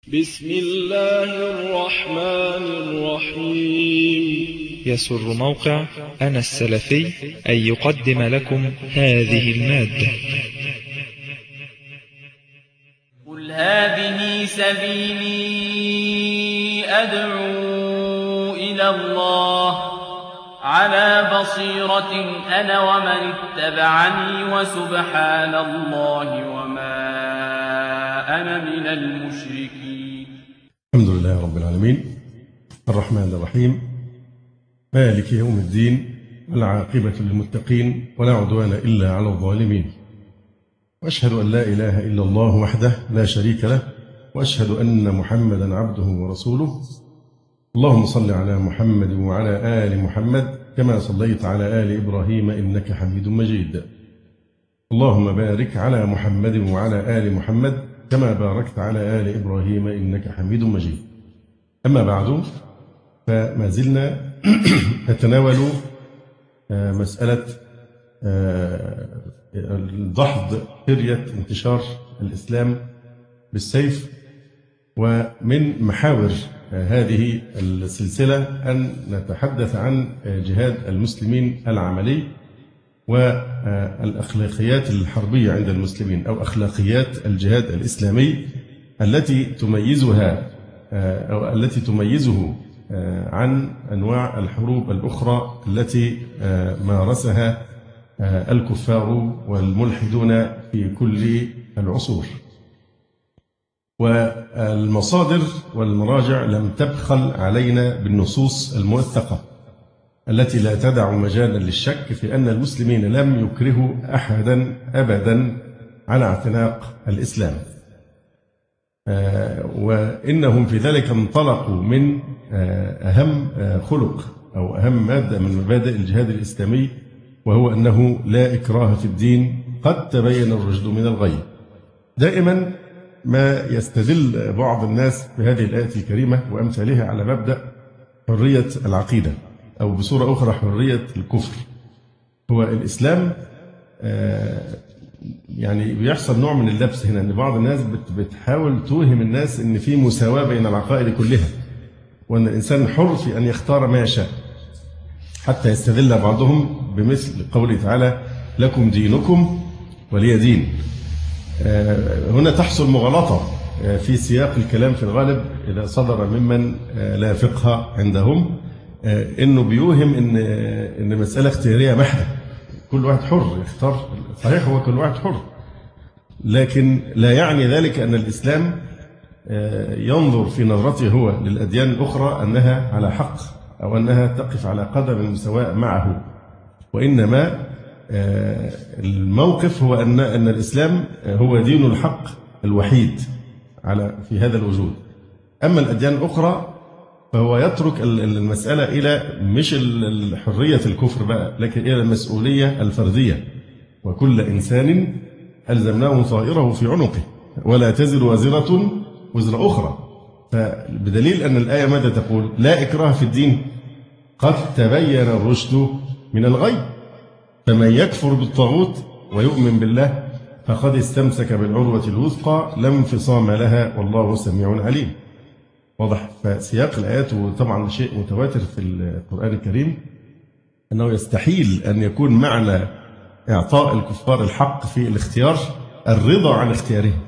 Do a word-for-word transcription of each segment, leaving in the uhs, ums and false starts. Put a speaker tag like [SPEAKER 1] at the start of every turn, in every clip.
[SPEAKER 1] بسم الله الرحمن الرحيم.
[SPEAKER 2] يسر موقع أنا السلفي أن يقدم لكم هذه المادة.
[SPEAKER 3] قل هذه سبيلي أدعو إلى الله على بصيرة أنا ومن اتبعني وسبحان الله وما أنا من المشركين.
[SPEAKER 4] الحمد لله رب العالمين الرحمن الرحيم مالك يوم الدين والعاقبة للمتقين ولا عدوان إلا على الظالمين، وأشهد أن لا إله إلا الله وحده لا شريك له، وأشهد أن محمدا عبده ورسوله. اللهم صل على محمد وعلى آل محمد كما صليت على آل إبراهيم إنك حميد مجيد. اللهم بارك على محمد وعلى آل محمد كما باركت على آل إبراهيم إنك حميد مجيد. أما بعد، فما زلنا نتناول مسألة دحض فرية انتشار الإسلام بالسيف، ومن محاور هذه السلسلة أن نتحدث عن جهاد المسلمين العملي والأخلاقيات الحربية عند المسلمين، أو أخلاقيات الجهاد الإسلامي التي تميزها أو التي تميزه عن أنواع الحروب الأخرى التي مارسها الكفار والملحدون في كل العصور. والمصادر والمراجع لم تبخل علينا بالنصوص الموثقة التي لا تدع مجالا للشك في أن المسلمين لم يكرهوا أحدا أبدا على اعتناق الإسلام، وإنهم في ذلك انطلقوا من أهم خلق أو أهم مادة من مبادئ الجهاد الإسلامي، وهو أنه لا إكراه في الدين قد تبين الرشد من الغي. دائما ما يستدل بعض الناس بهذه الآية الكريمة وأمثالها على مبدأ حرية العقيدة، أو بصورة أخرى حرية الكفر. هو الإسلام يعني بيحصل نوع من اللبس هنا، أن بعض الناس بتحاول توهم الناس أن في مساواة بين العقائد كلها، وأن الإنسان حر في أن يختار ما يشاء، حتى يستدل بعضهم بمثل قوله تعالى لكم دينكم ولي دين. هنا تحصل مغالطة في سياق الكلام في الغالب إذا صدر ممن لا فقه عندهم، إنه بيوهم إن إن مسألة اختيارية بحتة، كل واحد حر يختار. صحيح، هو كل واحد حر، لكن لا يعني ذلك أن الإسلام ينظر في نظرته هو للأديان الأخرى أنها على حق أو أنها تقف على قدم المساواة معه، وإنما الموقف هو أن أن الإسلام هو دين الحق الوحيد على في هذا الوجود. أما الأديان الأخرى فهو يترك المسألة إلى مش حرية الكفر بقى، لكن إلى المسؤولية الفردية، وكل إنسان ألزمناه طائره في عنقه ولا تزر وازرة وزر أخرى. فبدليل أن الآية ماذا تقول؟ لا إكراه في الدين قد تبين الرشد من الغي، فمن يكفر بالطاغوت ويؤمن بالله فقد استمسك بالعروة الوثقى لا انفصام لها والله سميع عليم. واضح؟ فسياق الآيات طبعا شيء متواتر في القرآن الكريم، أنه يستحيل أن يكون معنى إعطاء الكفار الحق في الاختيار الرضا عن اختيارهم.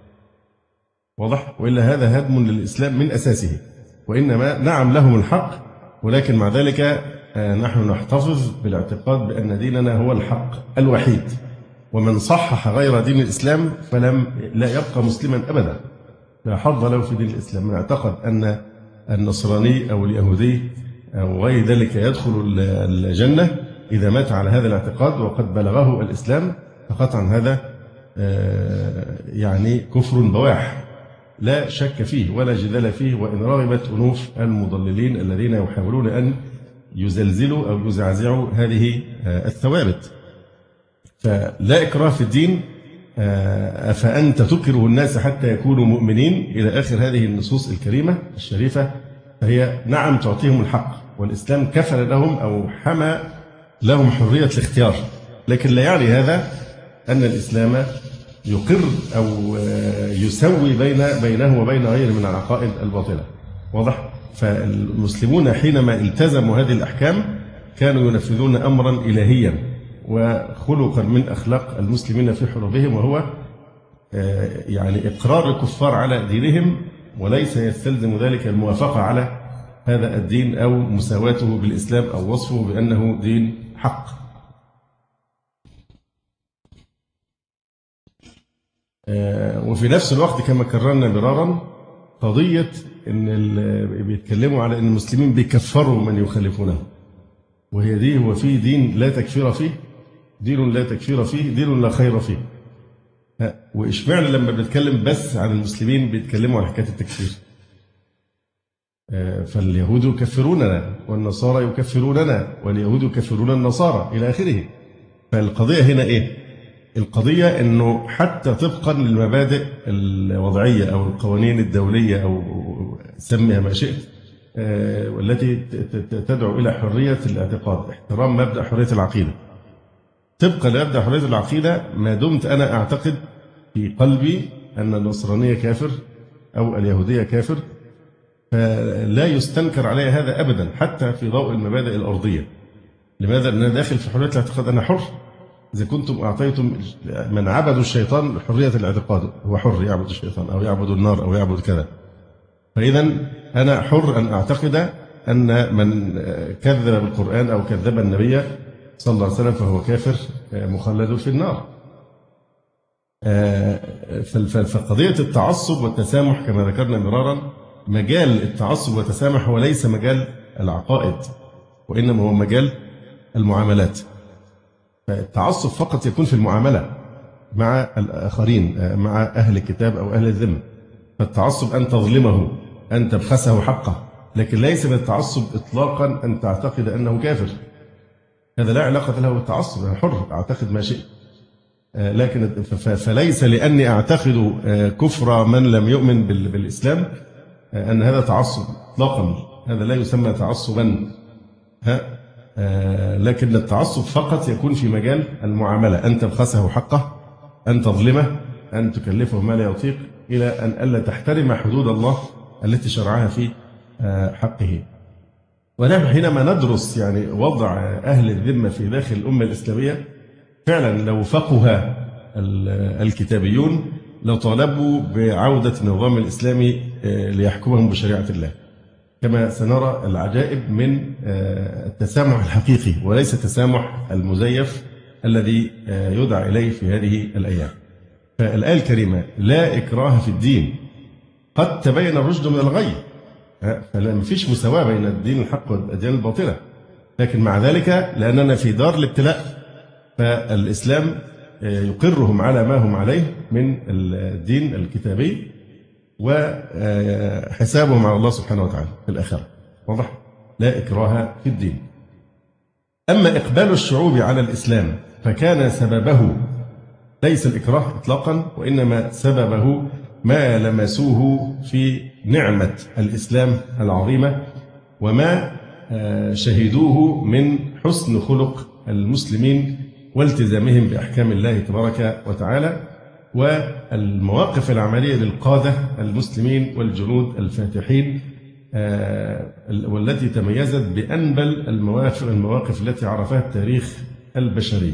[SPEAKER 4] واضح؟ وإلا هذا هدم للإسلام من أساسه، وإنما نعم لهم الحق، ولكن مع ذلك نحن نحتفظ بالاعتقاد بأن ديننا هو الحق الوحيد، ومن صحح غير دين الإسلام فلم لا يبقى مسلما أبدا، لا حظ له في دين الإسلام. من اعتقد أن النصراني أو اليهودي أو غير ذلك يدخل الجنة إذا مات على هذا الاعتقاد وقد بلغه الإسلام، فقطعا هذا يعني كفر بواح لا شك فيه ولا جدال فيه، وإن رغبت أنوف المضللين الذين يحاولون أن يزلزلوا أو يزعزعوا هذه الثوابت. فلا إكراه في الدين، أفأنت تكره الناس حتى يكونوا مؤمنين، إلى آخر هذه النصوص الكريمة الشريفة، فهي نعم تعطيهم الحق، والإسلام كفل لهم أو حمى لهم حرية الاختيار، لكن لا يعني هذا أن الإسلام يقر أو يسوي بين بينه وبين غيره من العقائد الباطلة. واضح؟ فالمسلمون حينما التزموا هذه الأحكام كانوا ينفذون أمرا إلهيا وخلقا من أخلاق المسلمين في حروبهم، وهو يعني إقرار الكفار على دينهم، وليس يستلزم ذلك الموافقة على هذا الدين أو مساواته بالإسلام أو وصفه بأنه دين حق. وفي نفس الوقت كما كررنا مرارا قضية إن بيتكلموا على أن المسلمين بيكفروا من يخالفونه، وهي دي هو في دين لا تكفير فيه، دين لا تكفير فيه، دين لا خير فيه. وإشمعنى لما بنتكلم بس عن المسلمين بيتكلموا عن حكاية التكفير؟ فاليهود يكفروننا والنصارى يكفروننا واليهود يكفرون النصارى إلى آخره. فالقضية هنا إيه؟ القضية أنه حتى طبقا للمبادئ الوضعية أو القوانين الدولية أو سميها ما شئت، والتي تدعو إلى حرية الاعتقاد، احترام مبدأ حرية العقيدة، طبقا لمبدأ حرية العقيدة ما دمت أنا أعتقد في قلبي أن النصرانية كافر أو اليهودية كافر، فلا يستنكر علي هذا أبدا حتى في ضوء المبادئ الأرضية. لماذا؟ لأن أنا داخل في حرية الاعتقاد، أنا حر. إذا كنتم أعطيتم من عبدوا الشيطان حرية الاعتقاد، هو حر يعبد الشيطان أو يعبد النار أو يعبد كذا، فإذا أنا حر أن أعتقد أن من كذب بالقرآن أو كذب النبي صلى الله عليه وسلم فهو كافر مخلد في النار. فقضية التعصب والتسامح كما ذكرنا مرارا، مجال التعصب والتسامح هو ليس مجال العقائد، وإنما هو مجال المعاملات. فالتعصب فقط يكون في المعاملة مع الآخرين، مع أهل الكتاب أو أهل الذمة. فالتعصب أن تظلمه، أن تبخسه حقه، لكن ليس من التعصب إطلاقا أن تعتقد أنه كافر. هذا لا علاقة له بالتعصب، أنا حر أعتقد ما شئت. لكن فليس لأني أعتقد كفر من لم يؤمن بالإسلام أن هذا تعصب إطلاقا، هذا لا يسمى تعصبا. لكن التعصب فقط يكون في مجال المعاملة، أن تبخسه حقه، أن تظلمه، أن تكلفه ما لا يطيق، إلى أن ألا تحترم حدود الله التي شرعها في حقه. ونحن حينما ندرس يعني وضع أهل الذمة في داخل الأمة الإسلامية، فعلا لو فقه الكتابيون لطالبوا بعودة النظام الإسلامي ليحكمهم بشريعة الله، كما سنرى العجائب من التسامح الحقيقي وليس التسامح المزيف الذي يدعى إليه في هذه الأيام. فالآية الكريمة لا إكراه في الدين قد تبين الرشد من الغي، فلا فيش مساواة بين الدين الحق والأديان الباطلة. لكن مع ذلك لأننا في دار الابتلاء، فالإسلام يقرهم على ما هم عليه من الدين الكتابي وحسابهم على الله سبحانه وتعالى في الآخرة. واضح؟ لا إكراه في الدين. أما إقبال الشعوب على الإسلام فكان سببه ليس الإكراه إطلاقا، وإنما سببه ما لمسوه في نعمة الإسلام العظيمة وما شهدوه من حسن خلق المسلمين والتزامهم بأحكام الله تبارك وتعالى، والمواقف العملية للقادة المسلمين والجنود الفاتحين، والتي تميزت بأنبل المواقف المواقف التي عرفها التاريخ البشري.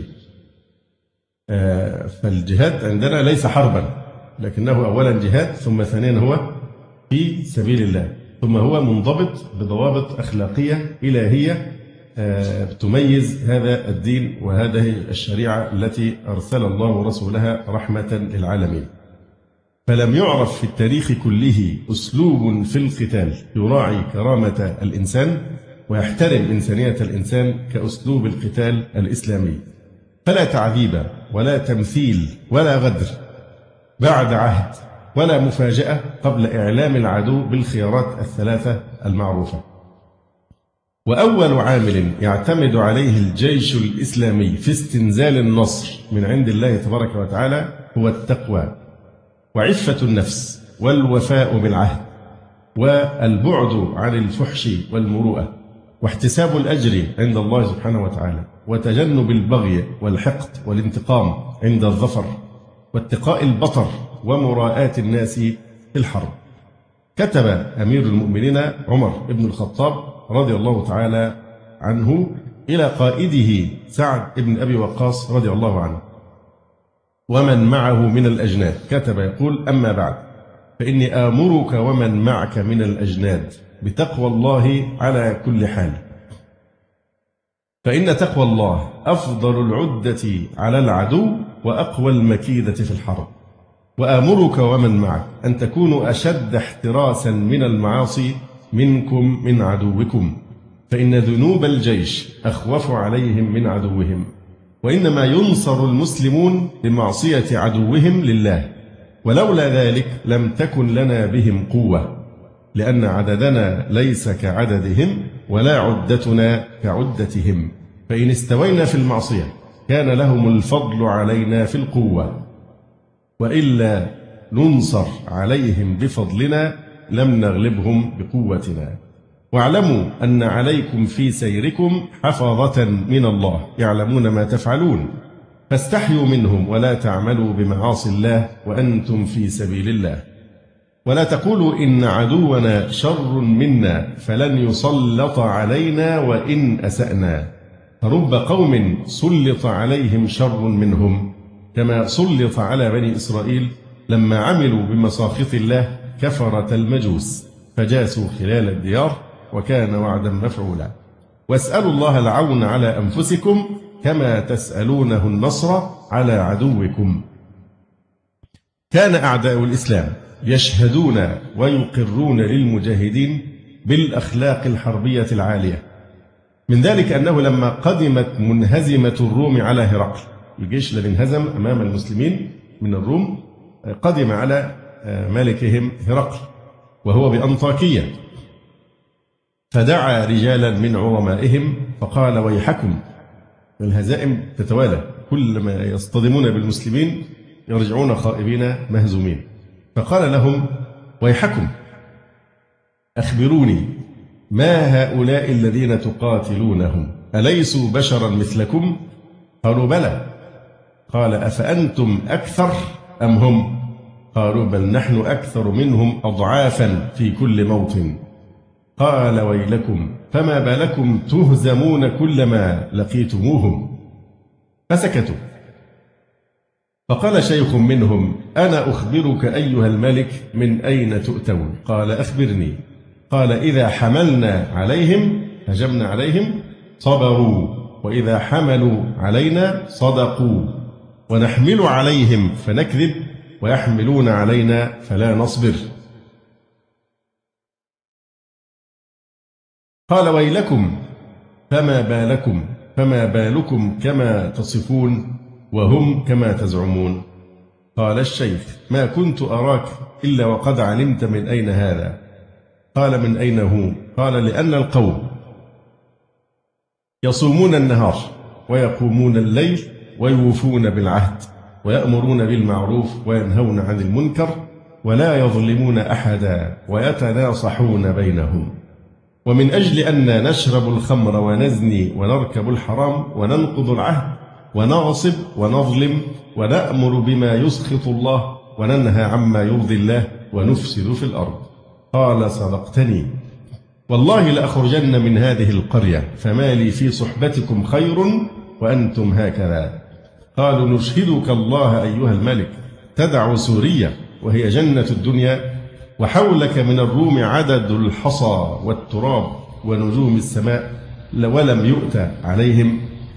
[SPEAKER 4] فالجهاد عندنا ليس حربا، لكنه أولا جهاد، ثم ثانيا هو في سبيل الله، ثم هو منضبط بضوابط أخلاقية إلهية تميز هذا الدين وهذه الشريعة التي أرسل الله رسولها رحمة للعالمين. فلم يعرف في التاريخ كله أسلوب في القتال يراعي كرامة الإنسان ويحترم إنسانية الإنسان كأسلوب القتال الإسلامي. فلا تعذيب ولا تمثيل ولا غدر بعد عهد ولا مفاجأة قبل إعلام العدو بالخيارات الثلاثة المعروفة. وأول عامل يعتمد عليه الجيش الإسلامي في استنزال النصر من عند الله تبارك وتعالى هو التقوى وعفة النفس والوفاء بالعهد والبعد عن الفحش والمروءة واحتساب الأجر عند الله سبحانه وتعالى وتجنب البغي والحقد والانتقام عند الظفر واتقاء البطر ومراءاة الناس في الحرب. كتب أمير المؤمنين عمر بن الخطاب رضي الله تعالى عنه إلى قائده سعد بن أبي وقاص رضي الله عنه ومن معه من الأجناد، كتب يقول: أما بعد، فإني آمرك ومن معك من الأجناد بتقوى الله على كل حال، فإن تقوى الله أفضل العدة على العدو وأقوى المكيدة في الحرب. وآمرك ومن معك أن تكونوا أشد احتراسا من المعاصي منكم من عدوكم، فإن ذنوب الجيش أخوف عليهم من عدوهم، وإنما ينصر المسلمون بمعصية عدوهم لله، ولولا ذلك لم تكن لنا بهم قوة، لأن عددنا ليس كعددهم ولا عدتنا كعدتهم، فإن استوينا في المعصية كان لهم الفضل علينا في القوة، وإلا ننصر عليهم بفضلنا لم نغلبهم بقوتنا. واعلموا أن عليكم في سيركم حفظة من الله يعلمون ما تفعلون، فاستحيوا منهم ولا تعملوا بمعاصي الله وأنتم في سبيل الله. ولا تقولوا إن عدونا شر منا فلن يسلط علينا وإن أسأنا، فرب قوم سلط عليهم شر منهم، كما سلط على بني إسرائيل لما عملوا بمساخط الله كفرة المجوس فجاسوا خلال الديار، وكان وعدا مفعولا. واسألوا الله العون على أنفسكم كما تسألونه النصر على عدوكم. كان أعداء الإسلام يشهدون ويقرون للمجاهدين بالأخلاق الحربية العالية، من ذلك أنه لما قدمت منهزمة الروم على هرقل، الجيش الذي انهزم أمام المسلمين من الروم قدم على ملكهم هرقل وهو بأنطاكية، فدعا رجالا من عظمائهم فقال: ويحكم، الهزائم تتوالى، كل ما يصطدمون بالمسلمين يرجعون خائبين مهزومين، فقال لهم: ويحكم، أخبروني ما هؤلاء الذين تقاتلونهم، أليسوا بشرا مثلكم؟ قالوا: بلى. قال: أفأنتم أكثر أم هم؟ قالوا: بل نحن أكثر منهم أضعافا في كل موطن. قال: ويلكم، فما بالكم تهزمون كلما لقيتموهم؟ فسكتوا. فقال شيخ منهم: أنا أخبرك أيها الملك من أين تؤتون؟ قال: أخبرني. قال: إذا حملنا عليهم هجمنا عليهم صبروا، وإذا حملوا علينا صدقوا، ونحمل عليهم فنكذب، ويحملون علينا فلا نصبر. قال: ويلكم، فما بالكم فما بالكم كما تصفون وهم كما تزعمون؟ قال الشيخ: ما كنت أراك إلا وقد علمت من أين هذا. قال: من أين هو؟ قال: لأن القوم يصومون النهار ويقومون الليل ويوفون بالعهد ويأمرون بالمعروف وينهون عن المنكر ولا يظلمون أحدا ويتناصحون بينهم، ومن أجل أن نشرب الخمر ونزني ونركب الحرام وننقض العهد ونغصب ونظلم ونأمر بما يسخط الله وننهى عما يرضي الله ونفسد في الأرض. قال: صدقتني، والله لأخرجن من هذه القرية، فما لي في صحبتكم خير وأنتم هكذا. قالوا: نشهدك الله أيها الملك، تدع سوريا وهي جنة الدنيا، وحولك من الروم عدد الحصى والتراب ونجوم السماء، ولم يؤت عليهم.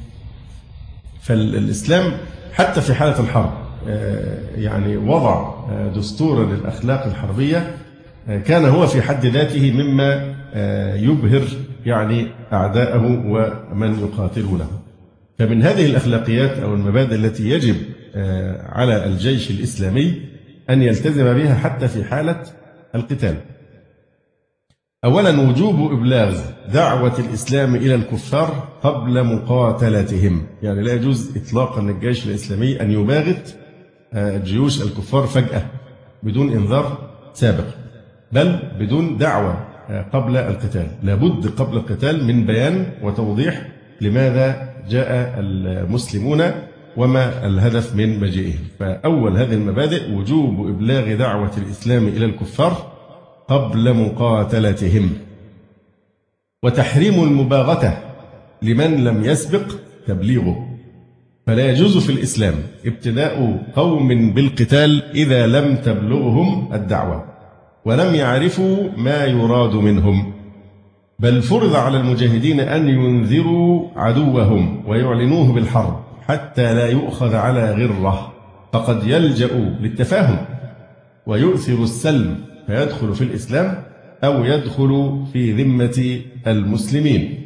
[SPEAKER 4] فالإسلام حتى في حالة الحرب يعني وضع دستورا للأخلاق الحربية كان هو في حد ذاته مما يبهر يعني أعداءه ومن يقاتلونه. فمن هذه الأخلاقيات أو المبادئ التي يجب على الجيش الإسلامي أن يلتزم بها حتى في حالة القتال. أولا، وجوب إبلاغ دعوة الإسلام إلى الكفار قبل مقاتلتهم، يعني لا يجوز إطلاقا للجيش الإسلامي أن يباغت جيوش الكفار فجأة بدون إنذار سابق، بل بدون دعوة قبل القتال. لابد قبل القتال من بيان وتوضيح لماذا جاء المسلمون وما الهدف من مجيئهم. فأول هذه المبادئ وجوب إبلاغ دعوة الإسلام إلى الكفار قبل مقاتلتهم، وتحريم المباغتة لمن لم يسبق تبليغه، فلا يجوز في الإسلام ابتداء قوم بالقتال إذا لم تبلغهم الدعوة ولم يعرفوا ما يراد منهم، بل فرض على المجاهدين أن ينذروا عدوهم ويعلنوه بالحرب حتى لا يؤخذ على غرة، فقد يلجأ للتفاهم ويؤثر السلم فيدخل في الإسلام أو يدخل في ذمة المسلمين.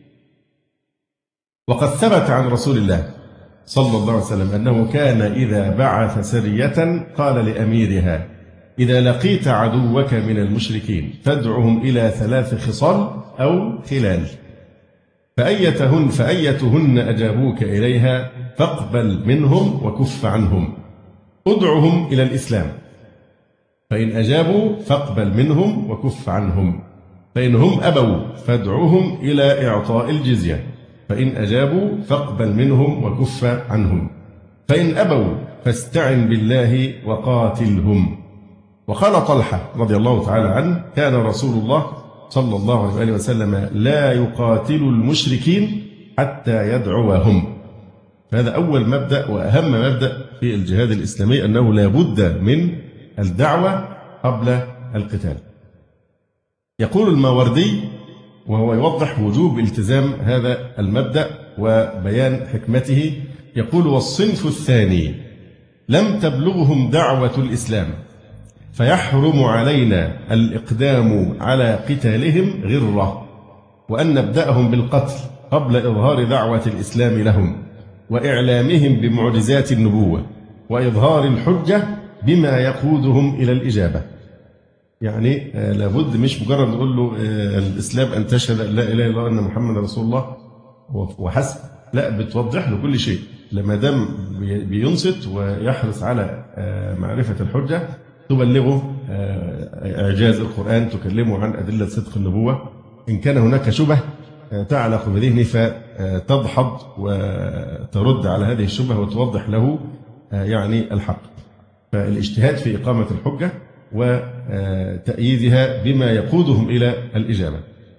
[SPEAKER 4] وقد ثبت عن رسول الله صلى الله عليه وسلم أنه كان إذا بعث سرية قال لأميرها: إذا لقيت عدوك من المشركين فادعهم إلى ثلاث خصال أو خلال، فأيتهن فأيتهن أجابوك إليها فاقبل منهم وكف عنهم، ادعهم إلى الإسلام، فإن أجابوا فاقبل منهم وكف عنهم، فإن هم أبوا فادعهم إلى إعطاء الجزية، فإن أجابوا فاقبل منهم وكف عنهم، فإن أبوا فاستعن بالله وقاتلهم. وقال طلحة رضي الله تعالى عنه: كان رسول الله صلى الله عليه وسلم لا يقاتل المشركين حتى يدعوهم. فهذا أول مبدأ وأهم مبدأ في الجهاد الإسلامي، أنه لا بد من الدعوة قبل القتال. يقول الماوردي وهو يوضح وجوب التزام هذا المبدأ وبيان حكمته، يقول: والصنف الثاني لم تبلغهم دعوة الإسلام فيحرم علينا الإقدام على قتالهم غرة، وأن نبدأهم بالقتل قبل إظهار دعوة الإسلام لهم وإعلامهم بمعجزات النبوة وإظهار الحجة بما يقودهم إلى الإجابة. يعني لابد مش مجرد نقول له الإسلام أن تشهد أن لا إله إلا الله وأن محمد رسول الله وحسب، لا، بتوضح له كل شيء. لما دام بينصت ويحرص على معرفة الحجة تبلغه إعجاز القرآن، تكلمه عن أدلة صدق النبوة، إن كان هناك شبه تعلق بذهنه فتدحض وترد على هذه الشبهة وتوضح له يعني الحق. فالاجتهاد في إقامة الحجة وتأييدها بما يقودهم إلى الإجابة.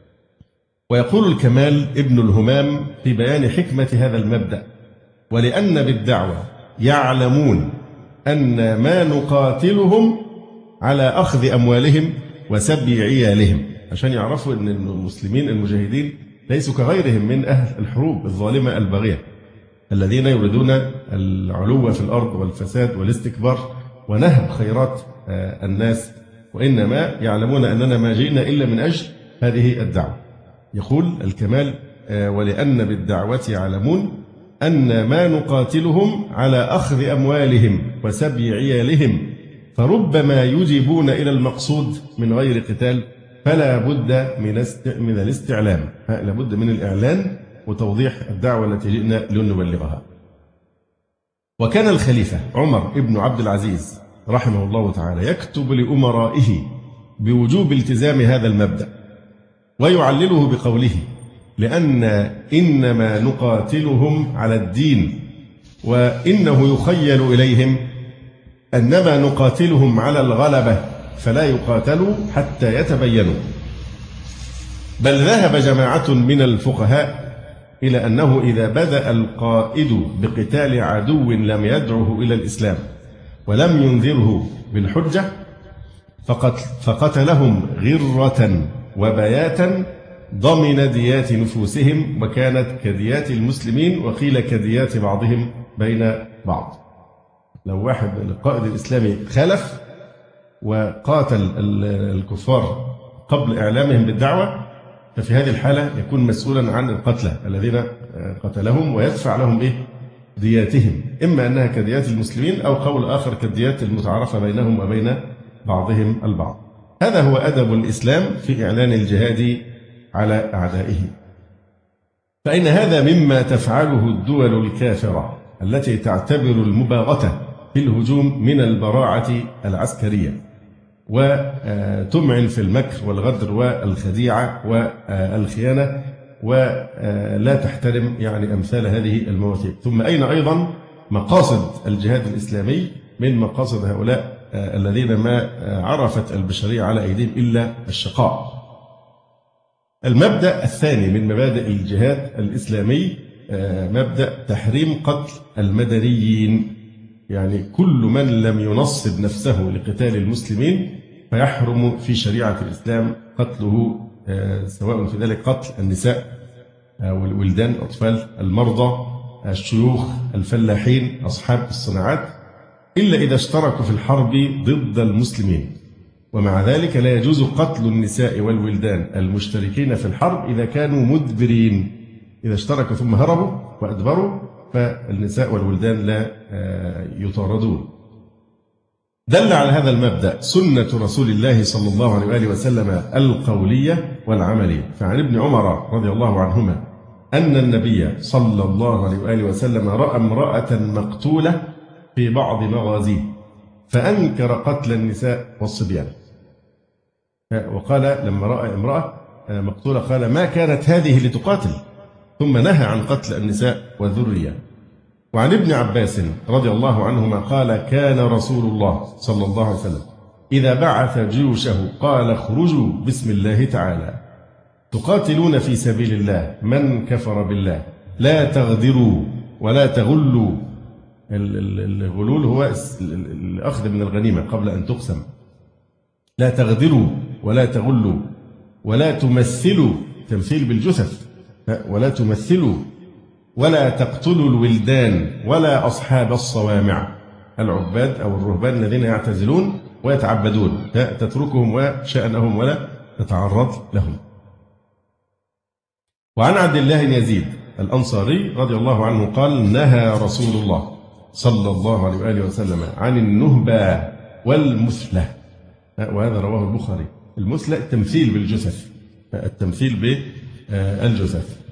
[SPEAKER 4] ويقول الكمال ابن الهمام في بيان حكمة هذا المبدأ: ولأن بالدعوة يعلمون أن ما نقاتلهم على أخذ أموالهم وسبي عيالهم، عشان يعرفوا أن المسلمين المجاهدين ليسوا كغيرهم من أهل الحروب الظالمة الباغية الذين يريدون العلو في الأرض والفساد والاستكبار ونهب خيرات الناس، وإنما يعلمون أننا ما جئنا إلا من أجل هذه الدعوة. يقول الكمال: ولأن بالدعوة يعلمون أن ما نقاتلهم على أخذ أموالهم وسبي عيالهم، فربما يجيبون إلى المقصود من غير قتال، فلا بد من الاستعلام، لا بد من الإعلان وتوضيح الدعوة التي جئنا لنبلغها. وكان الخليفة عمر ابن عبد العزيز رحمه الله تعالى يكتب لأمرائه بوجوب التزام هذا المبدأ ويعلله بقوله: لأن إنما نقاتلهم على الدين، وإنه يخيل إليهم أنما نقاتلهم على الغلبة فلا يقاتلوا حتى يتبينوا. بل ذهب جماعة من الفقهاء إلى أنه إذا بدأ القائد بقتال عدو لم يدعه إلى الإسلام ولم ينذره بالحجة فقتلهم غرة وبياتا ضمن ديات نفوسهم، وكانت كديات المسلمين وقيل كديات بعضهم بين بعض. لو واحد القائد الإسلامي خالف وقاتل الكفار قبل إعلامهم بالدعوة، ففي هذه الحالة يكون مسؤولا عن القتلى الذين قتلهم ويدفع لهم إيه؟ دياتهم، إما أنها كديات المسلمين أو قول آخر كالديات المتعارفة بينهم وبين بعضهم البعض. هذا هو أدب الإسلام في إعلان الجهاد على أعدائه. فإن هذا مما تفعله الدول الكافرة التي تعتبر المباغتة في الهجوم من البراعة العسكرية، وتمعن في المكر والغدر والخديعة والخيانة، ولا تحترم يعني أمثال هذه المواثيق. ثم أين أيضا مقاصد الجهاد الإسلامي من مقاصد هؤلاء الذين ما عرفت البشرية على أيديهم إلا الشقاء. المبدأ الثاني من مبادئ الجهاد الإسلامي مبدأ تحريم قتل المدنيين، يعني كل من لم ينصب نفسه لقتال المسلمين فيحرم في شريعة الإسلام قتله، سواء في ذلك قتل النساء والولدان الأطفال المرضى الشيوخ الفلاحين أصحاب الصناعات، إلا إذا اشتركوا في الحرب ضد المسلمين. ومع ذلك لا يجوز قتل النساء والولدان المشتركين في الحرب إذا كانوا مدبرين، إذا اشتركوا ثم هربوا وأدبروا فالنساء والولدان لا يطاردون. دل على هذا المبدأ سنة رسول الله صلى الله عليه وآله وسلم القولية والعملية. فعن ابن عمر رضي الله عنهما أن النبي صلى الله عليه وآله وسلم رأى امرأة مقتولة في بعض مغازيه فأنكر قتل النساء والصبيان، وقال لما رأى امرأة مقتولة قال ما كانت هذه لتقاتل، ثم نهى عن قتل النساء والذرية. وعن ابن عباس رضي الله عنهما قال كان رسول الله صلى الله عليه وسلم إذا بعث جيوشه قال اخرجوا بسم الله تعالى تقاتلون في سبيل الله من كفر بالله لا تغدروا ولا تغلوا. الغلول هو الأخذ من الغنيمة قبل أن تقسم. لا تغدروا ولا تغلوا ولا تمثلوا، تمثيل بالجثث، ولا تمثلوا ولا تقتلوا الولدان ولا أصحاب الصوامع، العباد أو الرهبان الذين يعتزلون ويتعبدون، تتركهم وشأنهم ولا تتعرض لهم. وعن عبد الله بن يزيد الأنصاري رضي الله عنه قال نهى رسول الله صلى الله عليه وآله وسلم عن النهبة والمثلة، وهذا رواه البخاري. المثلة التمثيل بالجثث، التمثيل بالجثث.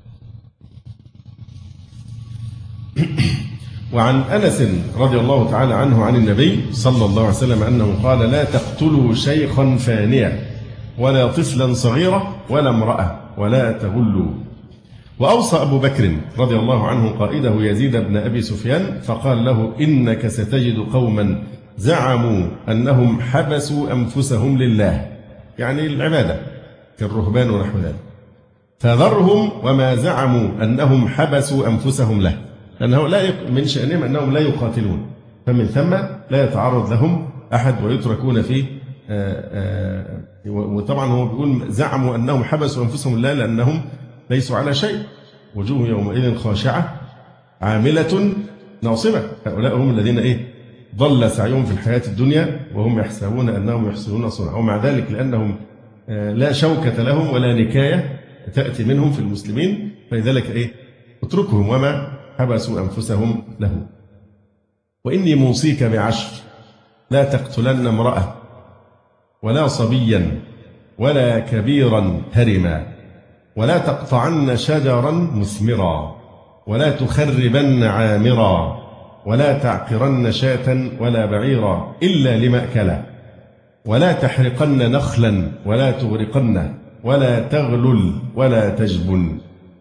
[SPEAKER 4] وعن أنس رضي الله تعالى عنه عن النبي صلى الله عليه وسلم أنه قال لا تقتلوا شيخا فانيا ولا طفلا صغيرا ولا امرأة ولا تغلوا. وأوصى أبو بكر رضي الله عنه قائده يزيد بن أبي سفيان فقال له إنك ستجد قوما زعموا أنهم حبسوا أنفسهم لله، يعني العبادة كالرهبان ونحو ذلك، فذرهم وما زعموا أنهم حبسوا أنفسهم له، لأنه لا يق... من شأنهم أنهم لا يقاتلون، فمن ثم لا يتعرض لهم أحد ويتركون في آآ آآ وطبعا هو بيقول زعموا أنهم حبسوا أنفسهم لله لأنهم ليسوا على شيء، وجوه يومئذ خاشعة عاملة ناصبة. هؤلاء هم الذين إيه ضل سعيهم في الحياة الدنيا وهم يحسبون أنهم يحسنون صنعا، ومع ذلك لأنهم لا شوكة لهم ولا نكاية تأتي منهم في المسلمين، فلذلك إيه اتركهم وما حبسوا أنفسهم له. وإني موصيك بعشر لا تقتلن امرأة ولا صبيا ولا كبيرا هرما ولا تقطعن شجرا مثمرا ولا تخربن عامرا ولا تعقرن شاة ولا بعيرا إلا لمأكله ولا تحرقن نخلا ولا تغرقن ولا تغلل ولا تجبن.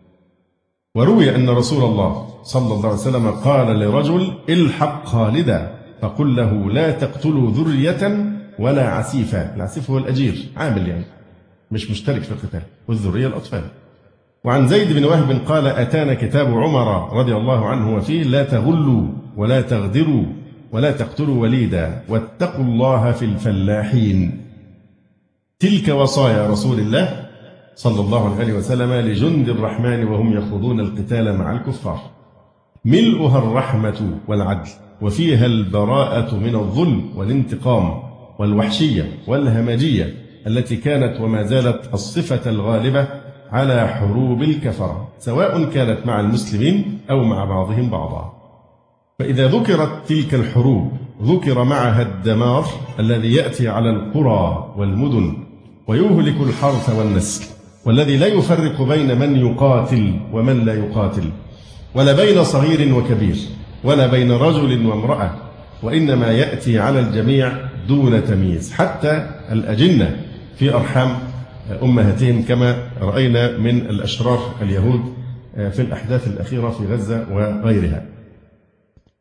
[SPEAKER 4] وروي أن رسول الله صلى الله عليه وسلم قال لرجل الحق خالدا فقل له لا تقتلوا ذرية ولا عسيفا. العسيف هو الأجير عامل يعني مش مشترك في القتال، والذرية الأطفال. وعن زيد بن وهب قال أتانا كتاب عمر رضي الله عنه وفيه لا تغلوا ولا تغدروا ولا تقتلوا وليدا واتقوا الله في الفلاحين. تلك وصايا رسول الله صلى الله عليه وسلم لجند الرحمن وهم يخوضون القتال مع الكفار، ملؤها الرحمة والعدل وفيها البراءة من الظلم والانتقام والوحشية والهمجية التي كانت وما زالت الصفة الغالبة على حروب الكفرة، سواء كانت مع المسلمين أو مع بعضهم بعضا. فإذا ذكرت تلك الحروب ذكر معها الدمار الذي يأتي على القرى والمدن ويهلك الحرث والنسل، والذي لا يفرق بين من يقاتل ومن لا يقاتل، ولا بين صغير وكبير، ولا بين رجل وامرأة، وإنما يأتي على الجميع دون تمييز، حتى الأجنة في أرحام أمهاتهم كما رأينا من الأشرار اليهود في الأحداث الأخيرة في غزة وغيرها.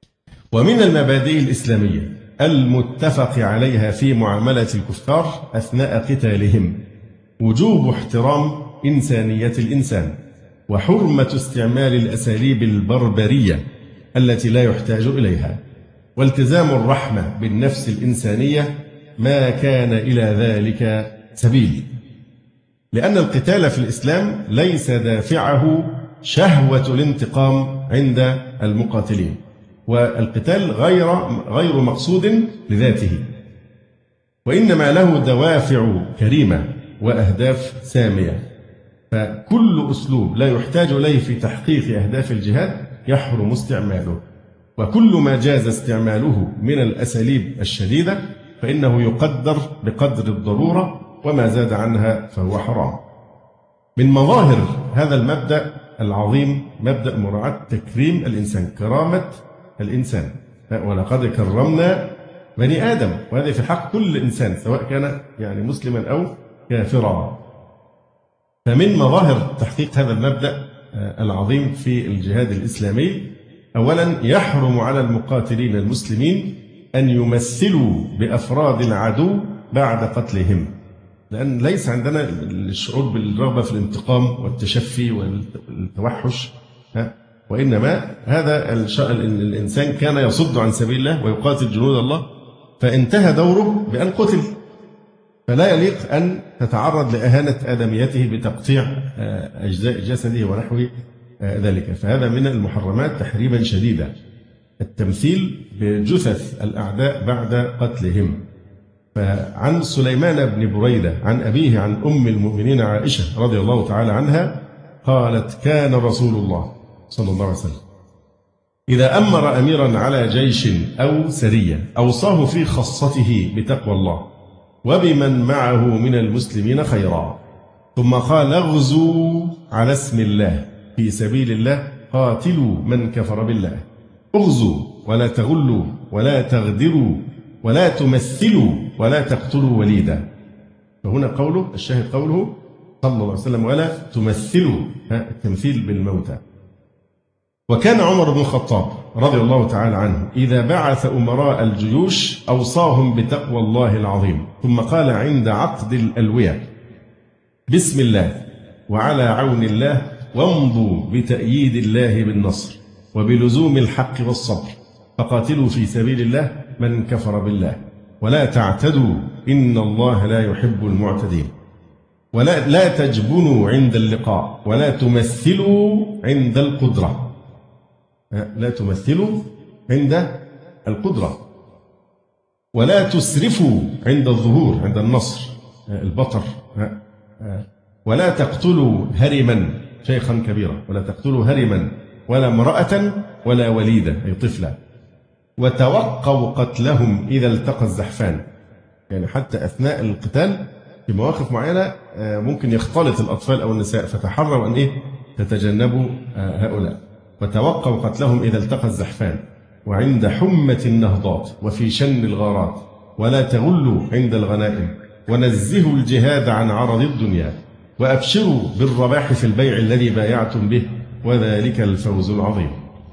[SPEAKER 4] ومن المبادئ الإسلامية المتفق عليها في معاملة الكفار أثناء قتالهم وجوب احترام إنسانية الإنسان، وحرمة استعمال الأساليب البربرية التي لا يحتاج إليها، والتزام الرحمة بالنفس الإنسانية ما كان إلى ذلك سبيل. لأن القتال في الإسلام ليس دافعه شهوة الانتقام عند المقاتلين، والقتال غير غير مقصود لذاته، وإنما له دوافع كريمة وأهداف سامية. فكل أسلوب لا يحتاج إليه في تحقيق أهداف الجهاد يحرم استعماله، وكل ما جاز استعماله من الأساليب الشديدة فإنه يقدر بقدر الضرورة، وما زاد عنها فهو حرام. من مظاهر هذا المبدأ العظيم مبدأ مراعاة تكريم الإنسان، كرامة الإنسان، ولقد كرمنا بني آدم، وهذا في حق كل إنسان سواء كان يعني مسلما أو كافرا. فمن مظاهر تحقيق هذا المبدأ العظيم في الجهاد الإسلامي أولا يحرم على المقاتلين المسلمين أن يمثلوا بأفراد العدو بعد قتلهم، لأن ليس عندنا الشعور بالرغبة في الانتقام والتشفي والتوحش، وإنما هذا الإنسان كان يصد عن سبيل الله ويقاتل جنود الله، فانتهى دوره بأن قتل، فلا يليق أن تتعرض لإهانة آدميته بتقطيع أجزاء جسده ونحو ذلك. فهذا من المحرمات تحريما شديدا، التمثيل بجثث الأعداء بعد قتلهم. فعن سليمان بن بريدة عن أبيه عن أم المؤمنين عائشة رضي الله تعالى عنها قالت: كان رسول الله صلى الله عليه وسلم إذا أمر أميرا على جيش أو سرية أوصاه في خاصته بتقوى الله وبمن معه من المسلمين خيرا، ثم قال: اغزوا على اسم الله في سبيل الله، قاتلوا من كفر بالله، اغزوا ولا تغلوا ولا تغدروا ولا تمثلوا ولا تقتلوا وليدا. فهنا قوله الشاهد قوله صلى الله عليه وسلم: ولا تمثلوا، التمثيل بالموتى. وكان عمر بن الخطاب رضي الله تعالى عنه إذا بعث أمراء الجيوش أوصاهم بتقوى الله العظيم، ثم قال عند عقد الألوية: بسم الله وعلى عون الله، وامضوا بتأييد الله بالنصر وبلزوم الحق والصبر، فقاتلوا في سبيل الله من كفر بالله، ولا تعتدوا إن الله لا يحب المعتدين، ولا لا تجبنوا عند اللقاء، ولا تمثلوا عند القدرة، لا تمثلوا عند القدرة، ولا تسرفوا عند الظهور عند النصر البطر، ولا تقتلوا هرما شيخا كبيرا، ولا تقتلوا هرما ولا امرأة ولا وليدة أي طفلة، وتوقوا قتلهم إذا التقى الزحفان. يعني حتى أثناء القتال في مواقف معينة ممكن يختلط الأطفال أو النساء، فتحروا أن إيه تتجنبوا هؤلاء. وتوقوا قتلهم إذا التقى الزحفان، وعند حمة النهضات، وفي شن الغارات، ولا تغلوا عند الغنائم، ونزهوا الجهاد عن عرض الدنيا، وأبشروا بالرباح في البيع الذي بايعتم به، وذلك الفوز العظيم.